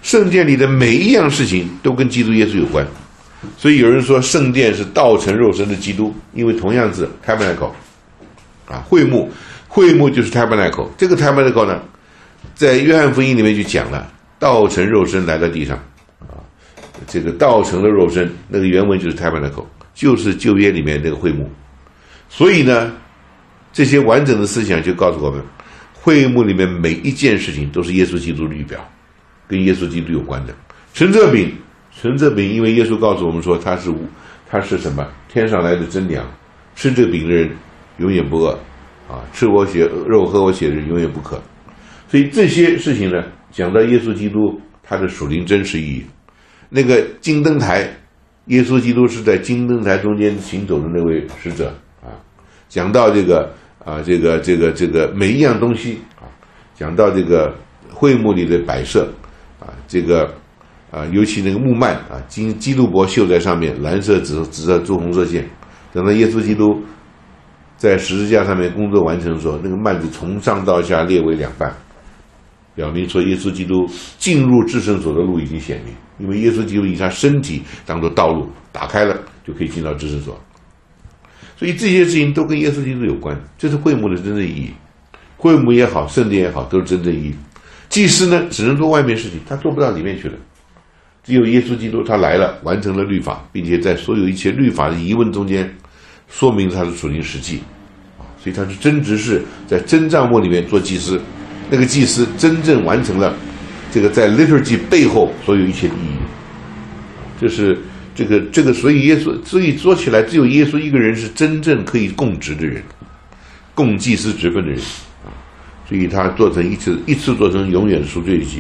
圣殿里的每一样事情都跟基督耶稣有关。所以有人说圣殿是道成肉身的基督，因为同样字 tabernacle 啊，会幕，会幕就是 tabernacle。这个 tabernacle 呢，在约翰福音里面就讲了，道成肉身来到地上啊，这个道成的肉身，那个原文就是 tabernacle， 就是旧约里面那个会幕。所以呢，这些完整的思想就告诉我们，会幕里面每一件事情都是耶稣基督的预表，跟耶稣基督有关的。陈这饼，陈这饼，因为耶稣告诉我们说他是他是什么天上来的真粮，吃这饼的人永远不饿啊，吃我血肉喝我血的人永远不渴。所以这些事情呢，讲到耶稣基督他的属灵真实意义。那个金灯台，耶稣基督是在金灯台中间行走的那位使者啊。讲到这个啊，这个这个这个每一样东西啊，讲到这个会幕里的摆设啊，这个啊，尤其那个木幔啊，金基路伯绣在上面，蓝色、紫紫色、朱红色线。等到耶稣基督在十字架上面工作完成的时候，那个幔子从上到下裂为两半，表明说耶稣基督进入至圣所的路已经显明，因为耶稣基督以他身体当作道路，打开了就可以进到至圣所。所以这些事情都跟耶稣基督有关，这是会幕的真正意义。会幕也好，圣殿也好，都是真正意义。祭司呢，只能做外面事情，他做不到里面去了。只有耶稣基督他来了，完成了律法，并且在所有一切律法的疑问中间，说明他的属灵实际。所以他是真执事，在真帐幕里面做祭司，那个祭司真正完成了这个在 liturgy 背后所有一切的意义。这是这个这个，所以耶稣，所以说起来，只有耶稣一个人是真正可以供职的人，供祭司职分的人啊，所以他做成一次一次做成永远的赎罪祭。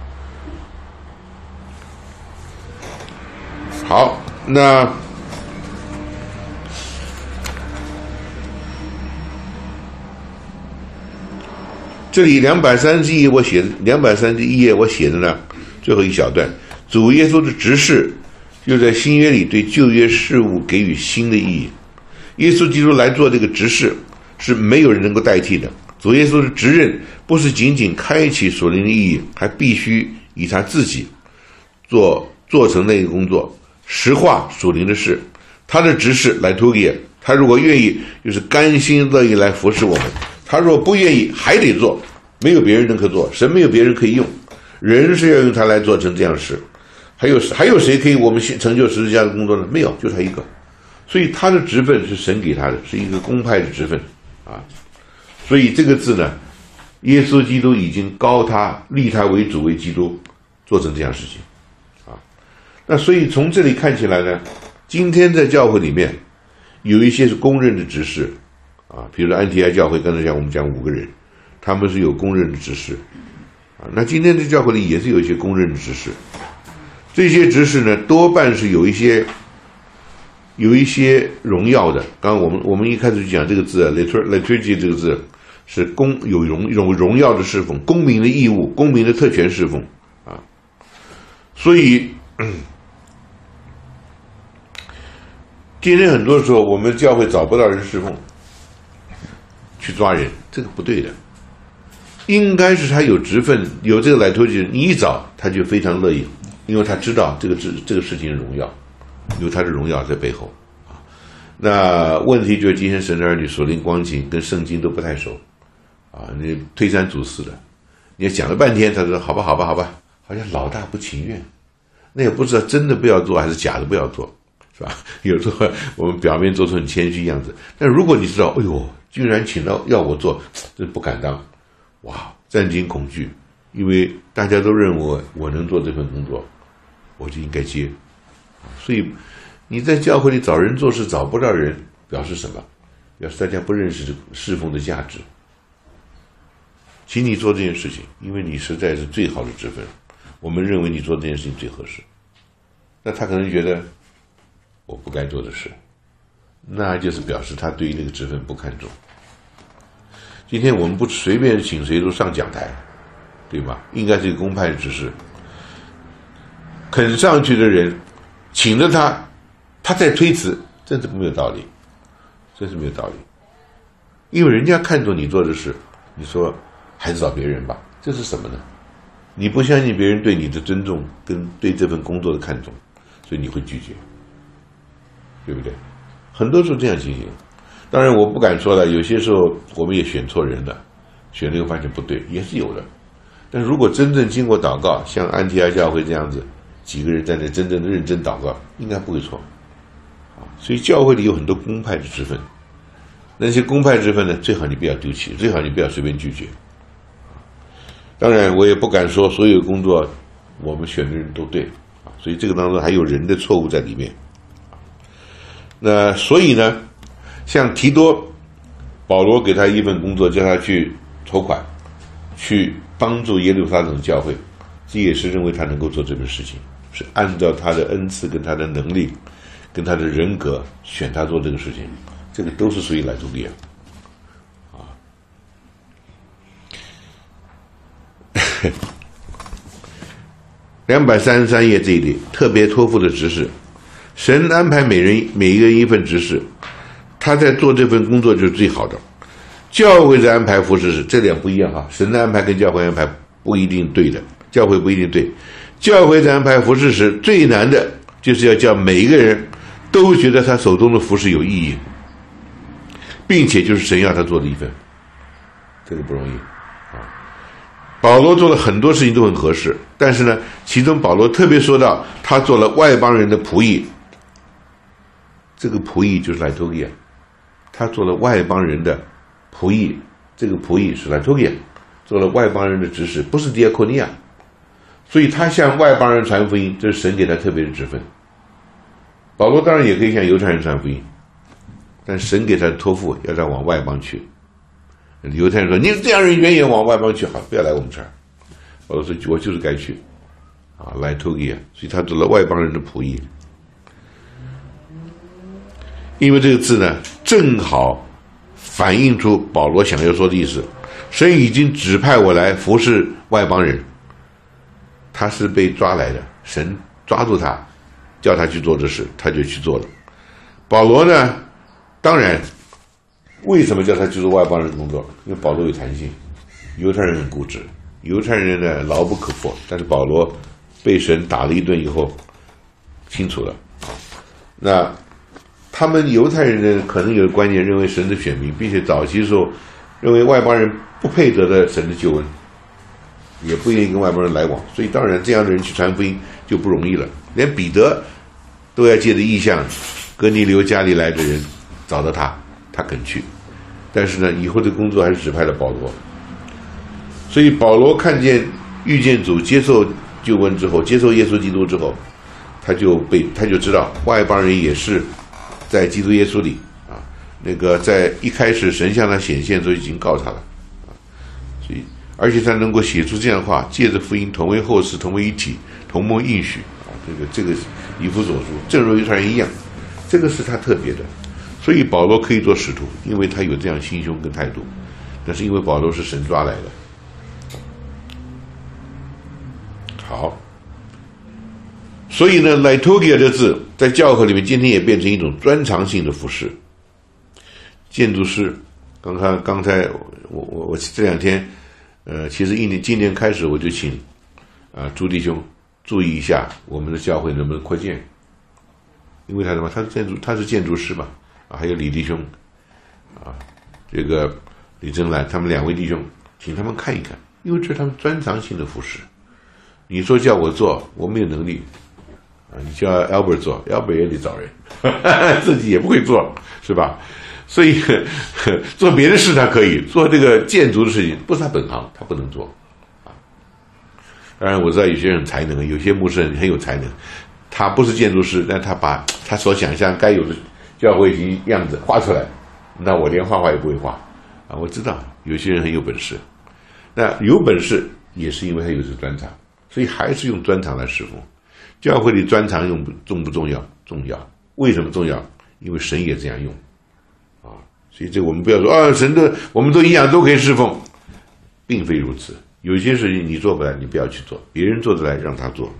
好，那这里两百三十一页我写的，两百三十一页我写的呢，最后一小段，主耶稣的执事就在新约里对旧约事物给予新的意义。耶稣基督来做这个执事，是没有人能够代替的。主耶稣的职任不是仅仅开启属灵的意义，还必须以他自己做做成那个工作，实化属灵的事。他的执事来托给他，如果愿意，就是甘心乐意来服侍我们；他若不愿意，还得做，没有别人能可做，神没有别人可以用，人是要用他来做成这样的事。还有还有谁可以我们成就十字架的工作呢？没有，就他一个。所以他的职分是神给他的，是一个公派的职分啊。所以这个字呢，耶稣基督已经高他，立他为主为基督，做成这样的事情啊。那所以从这里看起来呢，今天在教会里面有一些是公认的执事啊，比如说安提阿教会，刚才讲我们讲五个人，他们是有公认的执事啊。那今天在教会里也是有一些公认的执事。这些执事呢，多半是有一些有一些荣耀的。刚刚我们我们一开始就讲这个字 liturgy 这个字是公有荣有荣耀的侍奉，公民的义务，公民的特权侍奉啊。所以、嗯、今天很多时候我们教会找不到人侍奉，去抓人，这个不对的。应该是他有职分，有这个 liturgy， 你一找他就非常乐意。因为他知道这个这这个事情的荣耀，有他的荣耀在背后啊。那问题就是今天神的儿女属灵光景跟圣经都不太熟啊，你推三阻四的，你讲了半天，他说好吧好吧好吧，好像老大不情愿，那也不知道真的不要做还是假的不要做，是吧？有时候我们表面做出很谦虚样子，但如果你知道，哎呦，居然请到要我做，真不敢当，哇，战惊恐惧，因为大家都认为我我能做这份工作。我就应该接，所以你在教会里找人做事找不到人，表示什么？表示大家不认识侍奉的价值。请你做这件事情，因为你实在是最好的职分，我们认为你做这件事情最合适。那他可能觉得我不该做的事，那就是表示他对于那个职分不看重。今天我们不随便请谁都上讲台，对吧？应该是一个公派的指示。肯上去的人，请了他，他再推辞，真是没有道理，真是没有道理。因为人家看重你做的事，你说还是找别人吧，这是什么呢？ 你不相信别人对你的尊重跟对这份工作的看重，所以你会拒绝，对不对？很多时候这样情形。当然我不敢说了，有些时候我们也选错人了，选了以后发现不对，也是有的。但如果真正经过祷告，像安提阿教会这样子，几个人在那真正的认真祷告，应该不会错。所以教会里有很多公派的职分，那些公派职分呢，最好你不要丢弃，最好你不要随便拒绝。当然我也不敢说所有工作我们选的人都对，所以这个当中还有人的错误在里面。那所以呢，像提多，保罗给他一份工作，叫他去筹款，去帮助耶路撒冷教会，这也是认为他能够做这件事情，是按照他的恩赐跟他的能力跟他的人格选他做这个事情，这个都是属于来主义啊。两百三十三页这一里特别托付的职事，神安排每人每一个人一份职事，他在做这份工作就是最好的。教会的安排服侍时，这点不一样哈，神的安排跟教会安排不一定对的，教会不一定对。教会的安排服侍时，最难的就是要叫每一个人都觉得他手中的服侍有意义，并且就是神要他做的一份，这个不容易啊。保罗做了很多事情都很合适，但是呢，其中保罗特别说到他做了外邦人的仆役，这个仆役就是来托基亚，他做了外邦人的仆役，这个仆役是来托基亚，做了外邦人的执事，不是狄亚科尼亚，所以他向外邦人传福音，这是神给他特别的职分。保罗当然也可以向犹太人传福音，但神给他的托付要他往外邦去。犹太人说：“你这样人远远往外邦去，好，不要来我们这儿。”保罗说：“我就是该去，啊，来托基亚。”所以他做了外邦人的仆役。因为这个字呢，正好反映出保罗想要说的意思。神已经指派我来服侍外邦人，他是被抓来的，神抓住他，叫他去做这事，他就去做了。保罗呢，当然。为什么叫他去做外邦人工作？因为保罗有弹性，犹太人很固执，犹太人呢牢不可破。但是保罗被神打了一顿以后，清楚了。那他们犹太人呢，可能有观念认为神的选民，并且早期的时候认为外邦人不配得的神的救恩，也不愿意跟外邦人来往，所以当然这样的人去传福音就不容易了。连彼得都要借着异象，哥尼流家里来的人找到他。他肯去，但是呢，以后的工作还是指派了保罗。所以保罗看见遇见主，接受救恩之后，接受耶稣基督之后，他就被他就知道外邦人也是在基督耶稣里啊。那个在一开始神向他显现的时候已经告诉他了啊，所以而且他能够写出这样的话，借着福音同为后世，同为一体，同蒙应许啊。这个这个以弗所书，正如犹太人一样，这个是他特别的。所以保罗可以做使徒，因为他有这样心胸跟态度，但是因为保罗是神抓来的。好，所以呢 ，liturgia 这字在教会里面今天也变成一种专长性的服饰。建筑师，刚刚刚才我我我这两天，呃，其实一年今年开始我就请啊、呃、朱弟兄注意一下我们的教会能不能扩建，因为他什么？他是建筑他是建筑师嘛。啊，还有李弟兄，啊，这个李正兰，他们两位弟兄，请他们看一看，因为这是他们专长性的服饰。你说叫我做，我没有能力，啊，你叫 Albert 做 ，Albert 也得找人，自己也不会做，是吧？所以做别的事他可以，做这个建筑的事情不是他本行，他不能做。啊，当然我知道有些人才能，有些牧师很有才能，他不是建筑师，但他把他所想象该有的。教会型样子画出来，那我连画画也不会画啊！我知道有些人很有本事，那有本事也是因为他有这专长，所以还是用专长来侍奉。教会里专长用不重不重要？重要。为什么重要？因为神也这样用啊！所以这我们不要说啊，神的我们都一样都可以侍奉，并非如此。有些事情你做不来，你不要去做，别人做得来让他做。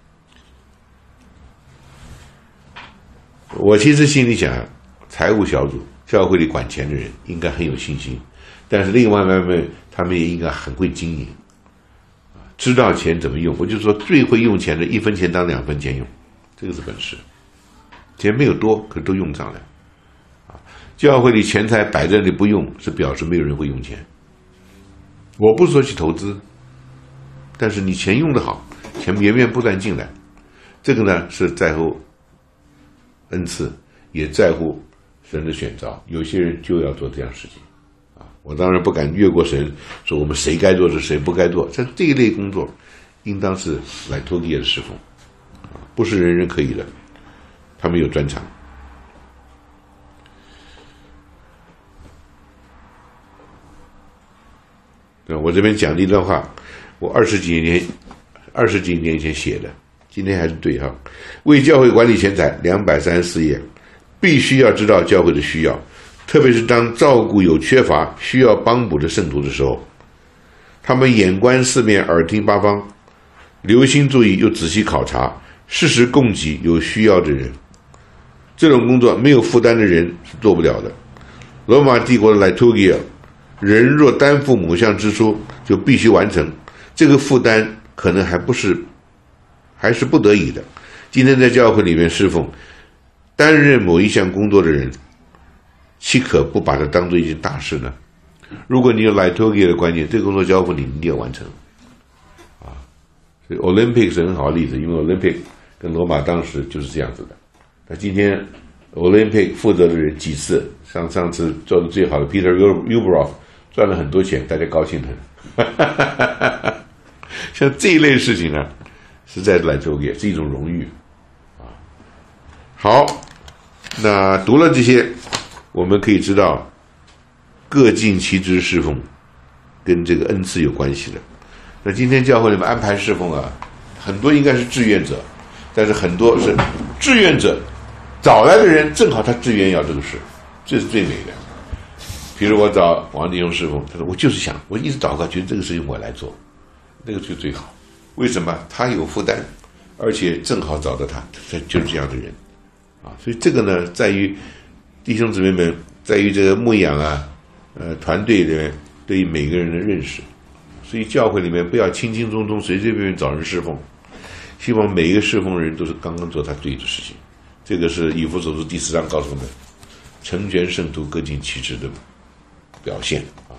我其实心里想，财务小组、教会里管钱的人应该很有信心，但是另外一方面，他们也应该很会经营。 知道钱怎么用。我就说最会用钱的，一分钱当两分钱用，这个是本事。钱没有多，可都用上来。啊，教会里钱财摆在那里不用，是表示没有人会用钱。我不是说去投资，但是你钱用得好，钱源源不断进来，这个呢是在乎恩赐，也在乎神的选召。有些人就要做这样事情。我当然不敢越过神，说我们谁该做是谁不该做。像这一类工作，应当是来托基耶的侍奉，不是人人可以的，他们有专长。我这边讲的一段话，我二十几年、二十几年以前写的，今天还是对哈。为教会管理钱财，两百三十四页，必须要知道教会的需要。特别是当照顾有缺乏、需要帮补的圣徒的时候，他们眼观四面，耳听八方，留心注意，又仔细考察，适时供给有需要的人。这种工作没有负担的人是做不了的。罗马帝国的 liturgia， 人若担负某项支出，就必须完成。这个负担可能还不是，还是不得已的。今天在教会里面侍奉，担任某一项工作的人，岂可不把它当做一件大事呢？如果你有 liturgia 的观念，这个工作交付你一定要完成。啊，所以 Olympic 是很好的例子，因为 Olympic 跟罗马当时就是这样子的。那今天 Olympic 负责的人几次，像上次做的最好的 Peter Ueberroth 赚了很多钱，大家高兴很。像这一类事情呢，实在是 liturgia 是一种荣誉。啊，好，那读了这些。我们可以知道，各尽其职侍奉跟这个恩赐有关系的。那今天教会里面安排侍奉啊，很多应该是志愿者，但是很多是志愿者找来的人，正好他志愿要这个事，这是最美的。比如我找王弟兄侍奉，他说我就是想，我一直祷告，觉得这个事情我来做，那个就最好。为什么？他有负担，而且正好找到他，他就是这样的人啊。所以这个呢，在于弟兄姊妹们在于这个牧养啊，呃，团队里面对于每个人的认识，所以教会里面不要轻轻松松、随随便便找人侍奉，希望每一个侍奉人都是刚刚做他对的事情。这个是以弗所书第四章告诉我们，成全圣徒各尽其职的表现啊。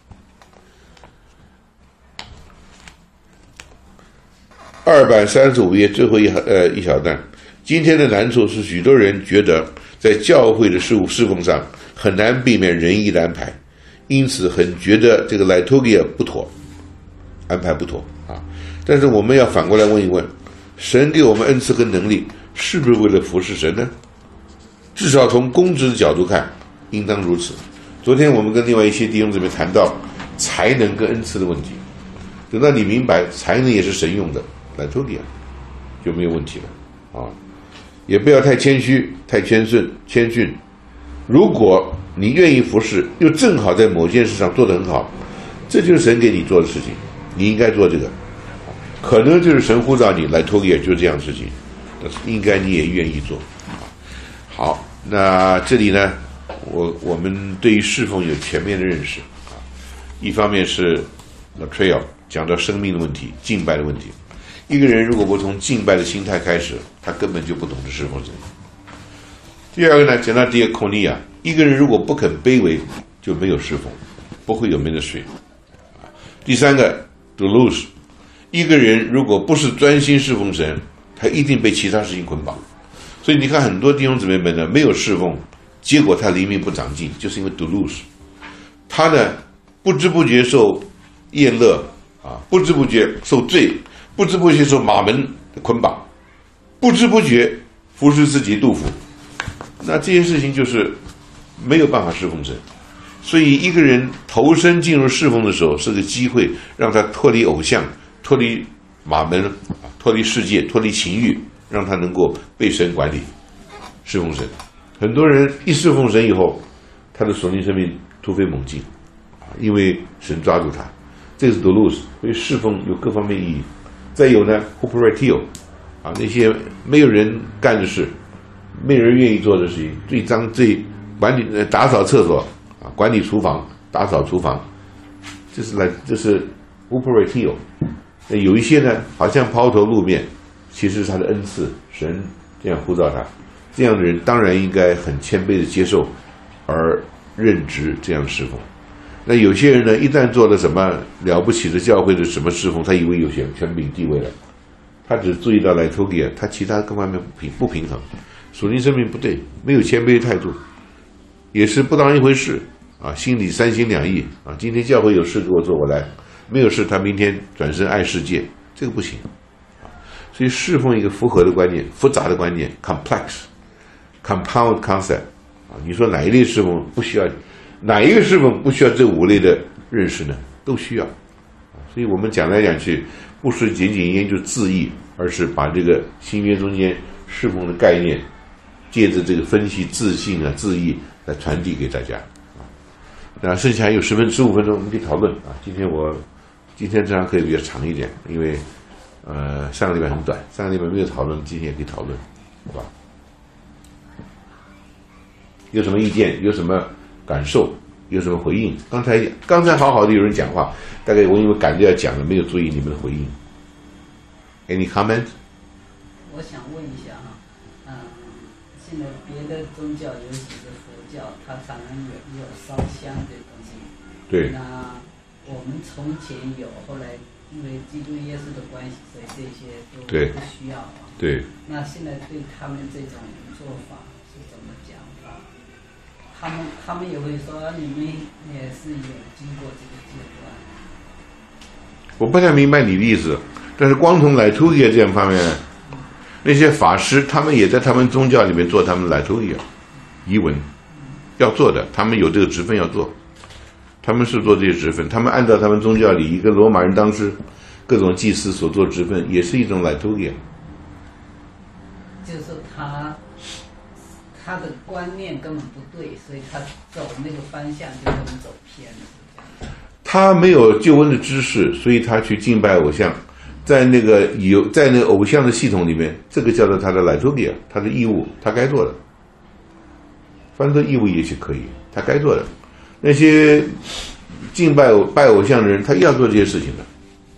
二百三十五页最后一呃一小段，今天的难处是许多人觉得，在教会的事务侍奉上很难避免人意的安排，因此很觉得这个 liturgia 不妥，安排不妥啊。但是我们要反过来问一问，神给我们恩赐跟能力，是不是为了服侍神呢？至少从公职的角度看，应当如此。昨天我们跟另外一些弟兄姊妹谈到才能跟恩赐的问题，等到你明白才能也是神用的 liturgia 就没有问题了啊。也不要太谦虚、太谦顺、谦逊。如果你愿意服侍，又正好在某件事上做得很好，这就是神给你做的事情，你应该做这个。可能就是神呼召你来托给，就是这样的事情，但是应该你也愿意做。好，那这里呢，我我们对于侍奉有全面的认识啊。一方面是 Latrell 讲到生命的问题、敬拜的问题。一个人如果不从敬拜的心态开始，他根本就不懂得侍奉神。第二个呢，讲到第二孔尼亚，一个人如果不肯卑微，就没有侍奉，不会有ministry。第三个 doulos， 一个人如果不是专心侍奉神，他一定被其他事情捆绑。所以你看很多弟兄姊妹们呢，没有侍奉，结果他灵命不长进，就是因为 doulos。他呢不知不觉受厌乐啊，不知不觉受罪。不知不觉受马门的捆绑，不知不觉服侍自己肚腹，那这些事情就是没有办法侍奉神。所以一个人投身进入侍奉的时候，是个机会，让他脱离偶像，脱离马门，脱离世界，脱离情欲，让他能够被神管理，侍奉神。很多人一侍奉神以后，他的属灵生命突飞猛进，因为神抓住他。这是 doulos， 所以侍奉有各方面意义。再有呢 ，operatio， 啊，那些没有人干的事，没人愿意做的事情，最脏最管理呃打扫厕所啊，管理厨房，打扫厨房，这是来这是 operatio， 那有一些呢，好像抛头露面，其实是他的恩赐，神这样呼召他。这样的人当然应该很谦卑的接受，而任职这样的侍奉。那有些人呢，一旦做了什么了不起的教会的什么侍奉，他以为有权权柄地位了，他只注意到来托给，他其他各方面不平不平衡，属灵生命不对，没有谦卑的态度，也是不当一回事啊，心里三心两意啊。今天教会有事给我做，我来；没有事，他明天转身爱世界，这个不行啊。所以侍奉一个复合的观念，复杂的观念 ，complex、compound concept 啊。你说哪一类侍奉不需要？哪一个侍奉不需要这五类的认识呢？都需要。所以我们讲来讲去，不是仅仅研究字义，而是把这个新约中间侍奉的概念，借着这个分析字性啊、字义来传递给大家。那剩下还有十分十五分钟，我们可以讨论啊。今天我今天这堂课比较长一点，因为呃上个礼拜很短，上个礼拜没有讨论，今天也可以讨论，好吧？有什么意见？有什么感受？有什么回应？刚才刚才好好的有人讲话，大概我因为赶着要讲了，没有注意你们的回应。Any comment？ 我想问一下哈，嗯，现在别的宗教，尤其是佛教，它常常有有烧香这东西。 对。 那我们从前有，后来因为基督耶稣的关系，所以这些都不需要啊。 对。 那现在对他们这种做法是怎么讲法？他们他们也会说，你们也是有经过这个阶段。 我不太明白你的意思，但是光从来图耶这样方面，那些法师他们也在他们宗教里面做他们来图耶遗文要做的，他们有这个职分要做，他们是做这些职分，他们按照他们宗教里一个罗马人当时各种祭司所做职分，也是一种来图耶。 就是他。他的观念根本不对，所以他走那个方向就根本走偏了。 他没有救恩的知识，所以他去敬拜偶像，在那个有在那个偶像的系统里面，这个叫做他的来托给，他的义务，他该做的。翻做义务也许可以，他该做的。那些敬拜偶拜偶像的人，他要做这些事情的。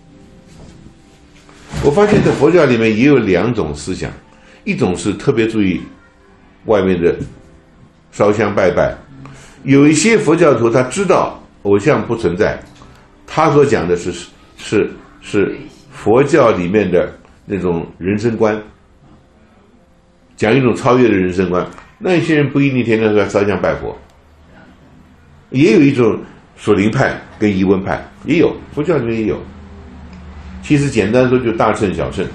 我发现在佛教里面也有两种思想，一种是特别注意外面的烧香拜拜，有一些佛教徒他知道偶像不存在，他所讲的是是是佛教里面的那种人生观，讲一种超越的人生观。那些人不一定天天说烧香拜佛，也有一种属灵派跟疑问派，也有佛教里面也有。其实简单说就大乘小乘。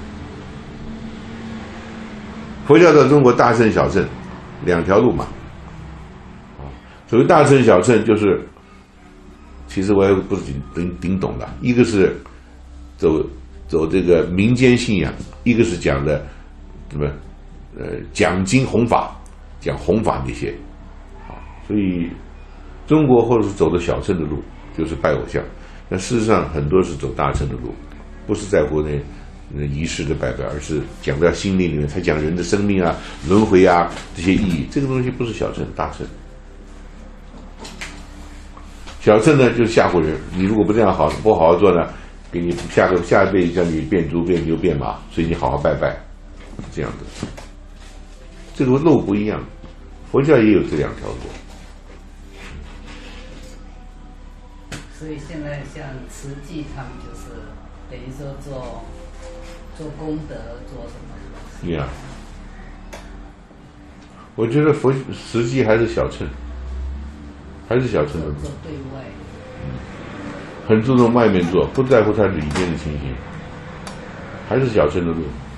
佛教在中国大乘小乘两条路嘛，所谓大乘小乘就是，其实我也不是顶顶顶懂的，一个是走走这个民间信仰，一个是讲的什么呃讲经弘法，讲弘法那些，啊，所以中国或者是走的小乘的路就是拜偶像，但事实上很多是走大乘的路，不是在乎那。仪式的拜拜，而是讲到心灵里面，才讲人的生命啊、轮回啊这些意义。这个东西不是小乘，大乘。小乘呢，就是吓唬人。你如果不这样好，不好好做呢，给你下个下一辈叫你变猪、变牛、变马，所以你好好拜拜，这样的。这个路不一样，佛教也有这两条路。 所以现在像慈济他们就是等于说做。做功德，做什么？ 对呀，我觉得佛实际还是小乘，还是小乘的路。 做对外， 很注重外面做，不在乎它里面的情形，还是小乘的路。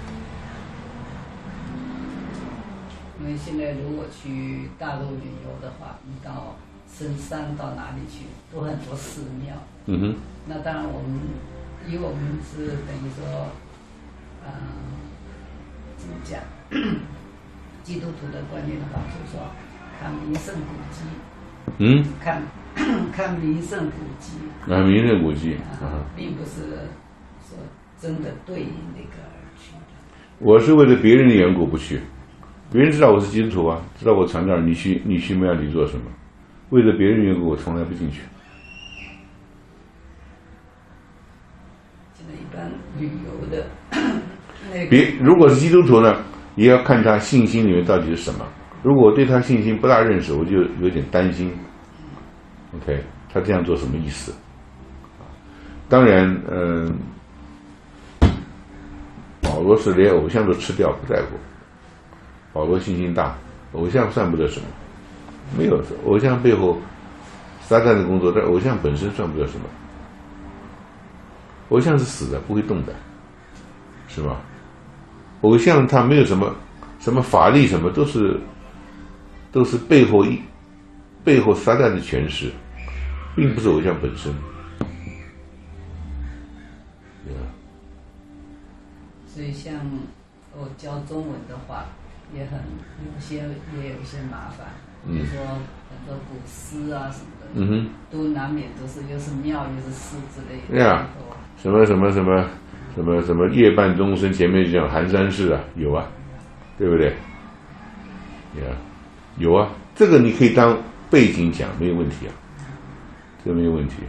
因为现在如果去大陆旅游的话，你到深山到哪里去，都很多寺庙。 嗯哼。 那当然，我们以我们是等于说。嗯，怎么讲？基督徒的观念的话，就是说看名胜古迹， 嗯， 看看名胜古迹， 啊，名胜古迹， 啊，并不是说真的对应那个而去的。 我是为了别人的缘故不去，别人知道我是基督徒啊，知道我传道，你去你去庙里做什么？为了别人的缘故，我从来不进去。 现在一般。 旅游的。那个、 别，如果是基督徒呢，也要看他信心里面到底是什么。如果我对他信心不大认识，我就有点担心。OK， 他这样做什么意思？当然，嗯、呃，保罗是连偶像都吃掉，不在乎。保罗信心大，偶像算不得什么，没有偶像背后撒旦的工作，但偶像本身算不得什么。偶像是死的，不会动的，是吧？偶像它没有什么什么法力，什么都是都是背后一背后撒旦的权势，并不是偶像本身。 所以像我教中文的话，也很有些也有一些麻烦，比如说很多古诗啊什么的， 嗯哼， 都难免都是又是庙又是诗之类的。 对啊，什么什么什么什么什么夜半钟声，前面就讲寒山寺啊，有啊，对不对？呀，有啊，这个你可以当背景讲，没有问题啊，这没有问题。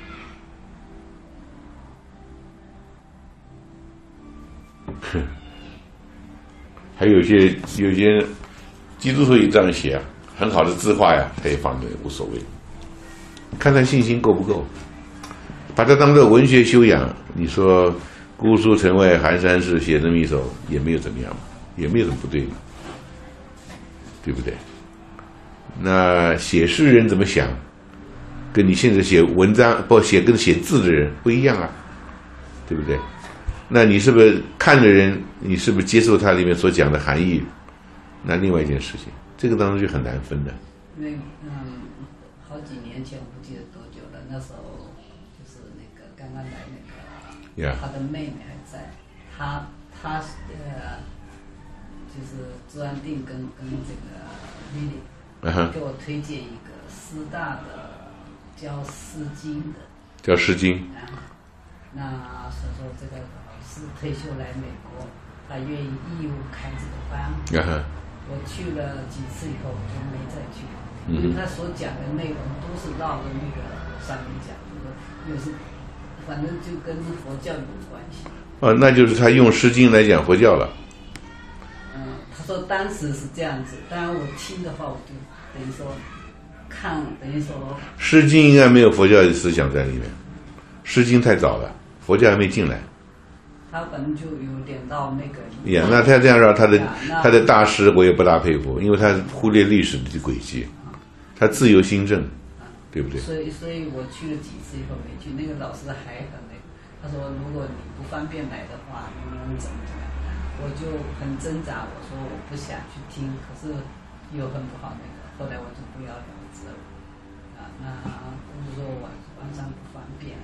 还有些有些基督徒也这样写啊，很好的字画呀，他也放着无所谓，看他信心够不够，把它当做文学修养。你说姑苏城外寒山寺写这么一首，也没有怎么样嘛，也没有什么不对嘛，对不对？那写诗人怎么想，跟你现在写文章不写跟写字的人不一样啊，对不对？那你是不是看的人，你是不是接受他里面所讲的含义？那另外一件事情，这个当中就很难分的。 那嗯，好几年前我不记得多久了，那时候就是那个刚刚来那个， Yeah. 他的妹妹还在，他他呃，就是朱安定跟跟这个 Lily， uh-huh. 给我推荐一个师大的教《诗经》的， 叫《诗经》。 那所以说这个老师退休来美国，他愿意义务开这个班。 Uh-huh. 我去了几次以后，我就没再去， 嗯、 因为他所讲的内容都是绕着那个上面讲，有时反正就跟佛教有关系。 哦，那就是他用《诗经》来讲佛教了。 嗯，他说当时是这样子，当然我听的话，我就等于说看，等于说《 诗经》应该没有佛教的思想在里面，《诗经》太早了。佛教还没进来， 他反正就有点到那个。 呀，那他这样让他的他的大师，我也不大佩服，因为他忽略历史的轨迹，他自由心证，对不对？ 所以，所以我去了几次以后没去，那个老师还很那个，他说如果你不方便来的话，你能怎么怎么样？我就很挣扎，我说我不想去听，可是又很不好那个，后来我就不了了之了。啊，那不是说晚晚上不方便。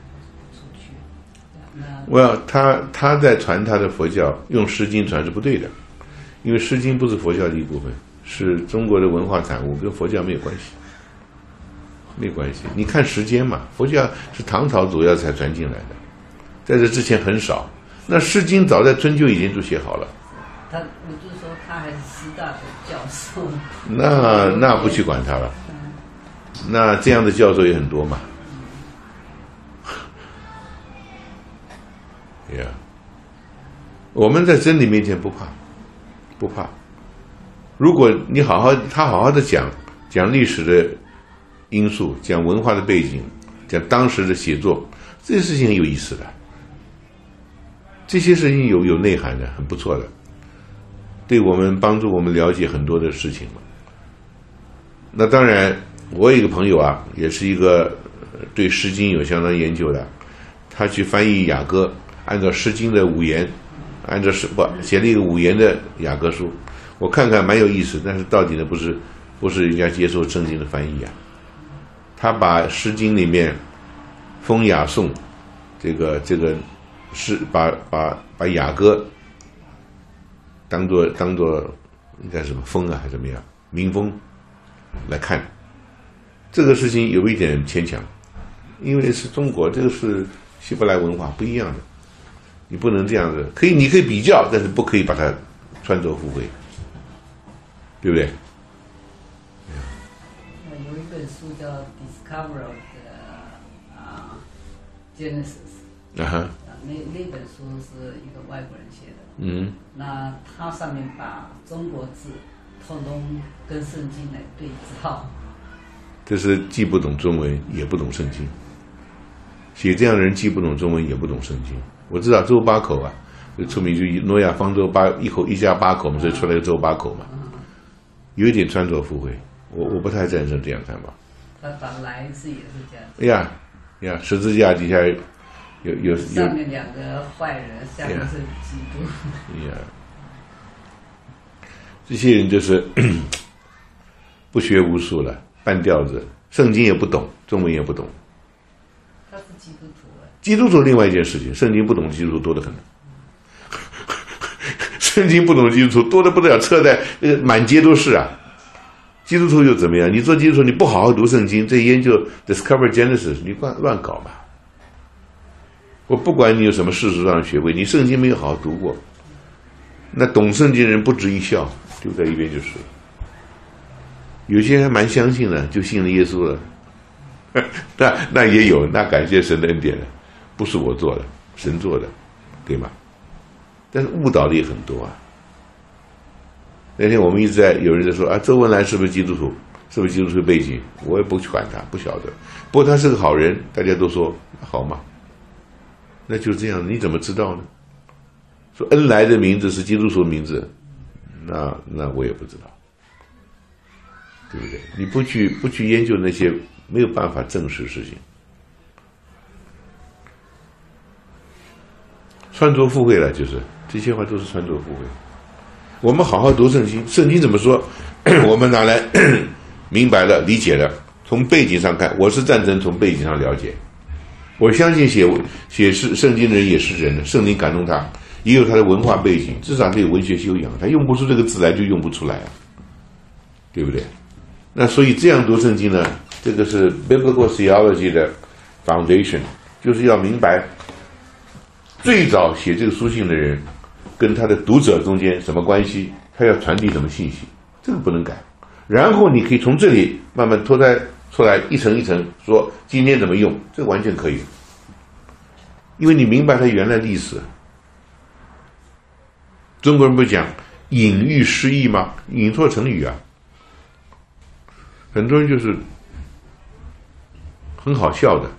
我要他他在传他的佛教，用《诗经》传是不对的，因为《诗经》不是佛教的一部分，是中国的文化产物，跟佛教没有关系，没有关系。你看时间嘛，佛教是唐朝主要才传进来的，在这之前很少。那《诗经》早在春秋以前就写好了。 他，我就说他还是师大的教授。 那那不去管他了，那这样的教授也很多嘛。Yeah. 我们在真理面前不怕，不怕。如果你好好他好好的讲讲历史的因素，讲文化的背景，讲当时的写作，这些事情很有意思的，这些事情有有内涵的，很不错的，对我们帮助我们了解很多的事情嘛。那当然，我有一个朋友啊，也是一个对《诗经》有相当研究的，他去翻译雅歌。按照《诗经》的五言，按照是不写了一个五言的雅歌书，我看看蛮有意思，但是到底呢不是不是人家接受正经的翻译啊。他把《诗经》里面风雅颂这个这个是把把把雅歌当做当做应该什么风啊还是怎么样民风来看，这个事情有一点牵强，因为是中国，这个是希伯来文化不一样的。你不能这样子，可以，你可以比较，但是不可以把它穿着附会，对不对？ 有一本书叫《Discovery of the 啊 Genesis》， 啊哈， 那那本书是一个外国人写的， 嗯， 那他上面把中国字通通跟圣经来对照。 这是既不懂中文也不懂圣经，写这样的人既不懂中文也不懂圣经。我知道周八口啊，就出名就诺亚方舟八一口一家八口嘛，所以出来个周八口嘛，有一点穿凿附会，我我不太赞成这样看法。 他把来字也是这样子。 哎呀呀，十字架底下有有有上面两个坏人，下面是基督。 哎呀，这些人就是不学无术了，半吊子，圣经也不懂，中文也不懂。 他是基督徒啊。 基督徒另外一件事情，圣经不懂的基督徒多得很。圣经不懂的基督徒多得不得了，车在呃满街都是啊。基督徒又怎么样？你做基督徒，你不好好读圣经，这研究 Discover Genesis， 你乱乱搞吧。我不管你有什么世俗上的学位，你圣经没有好好读过，那懂圣经人不值一笑，丢在一边就是了。有些人还蛮相信的，就信了耶稣了。那那也有，那感谢神的恩典了，不是我做的，神做的，对吗？但是误导的也很多啊。那天我们一直在有人在说啊，周文来是不是基督徒？是不是基督徒背景？我也不去管他，不晓得。不过他是个好人，大家都说好嘛。那就这样，你怎么知道呢？说恩来的名字是基督徒的名字，那那我也不知道，对不对？你不去不去研究那些没有办法证实事情，穿凿附会了，就是这些话都是穿凿附会。我们好好读圣经，圣经怎么说，我们拿来明白了、理解了。从背景上看，我是赞成从背景上了解。我相信写写是圣经的人也是人的，圣灵感动他，也有他的文化背景，至少他有文学修养，他用不出这个字来就用不出来啊，对不对？那所以这样读圣经呢，这个是 biblical theology 的 foundation， 就是要明白最早写这个书信的人跟他的读者中间什么关系，他要传递什么信息，这个不能改。然后你可以从这里慢慢脱胎出来，一层一层说今天怎么用，这个完全可以，因为你明白他原来历史。中国人不讲隐喻失义吗？引错成语啊。很多人就是很好笑的，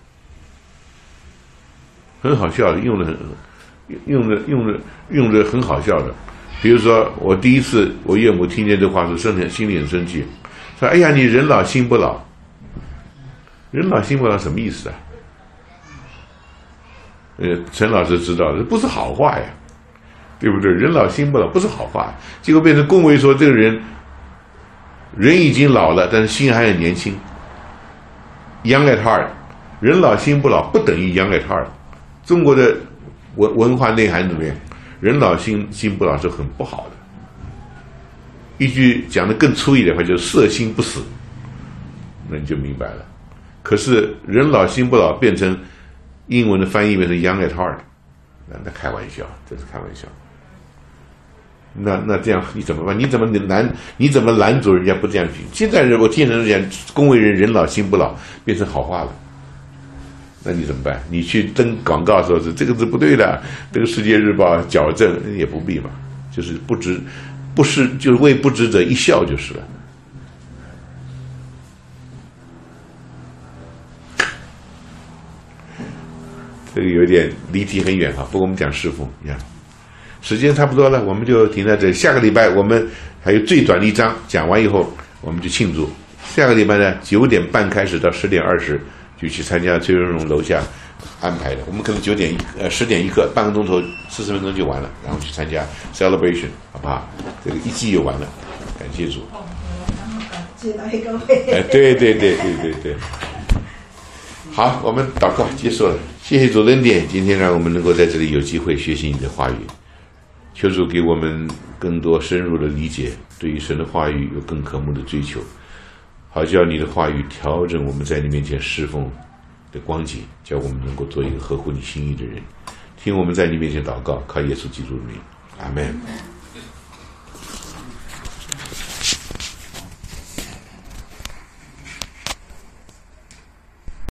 很好笑的，用的很用的用的用的很好笑的。比如说，我第一次我岳母听见这话时，生很心里很生气，说：“哎呀，你人老心不老。”人老心不老什么意思啊？呃，陈老师知道，这不是好话呀，对不对？人老心不老不是好话，结果变成恭维说这个人人已经老了，但是心还很年轻。Young at heart， 人老心不老不等于 young at heart。中国的文文化内涵里面，人老心心不老是很不好的。一句讲得更粗一点的话，就是色心不死，那你就明白了。可是人老心不老变成英文的翻译变成 young at heart， 那那开玩笑，这是开玩笑。那那这样你怎么办？你怎么拦？你怎么拦住人家不这样去？现在人我听人讲恭维人人老心不老变成好话了，那你怎么办？你去登广告说是这个字不对的，这个《世界日报》矫正也不必嘛，就是不知不是就是为不知者一笑就是了。这个有点离题很远哈，不过我们讲师父呀，时间差不多了，我们就停在这里。下个礼拜我们还有最短的一章，讲完以后我们就庆祝。下个礼拜呢，九点半开始到十点二十就去参加崔荣荣楼下安排的。我们可能九点呃十点一刻，半个钟头四十分钟就完了，然后去参加 celebration， 好不好？这个一季就完了，感谢主。 哦，然后感谢到一个会。 哎，对对对对对对。好，我们祷告结束了。谢谢主恩典，今天让我们能够在这里有机会学习你的话语，求主给我们更多深入的理解，对于神的话语有更渴慕的追求，好叫你的话语调整我们在你面前侍奉的光景，叫我们能够做一个合乎你心意的人。听我们在你面前祷告，靠耶稣基督的名，阿们。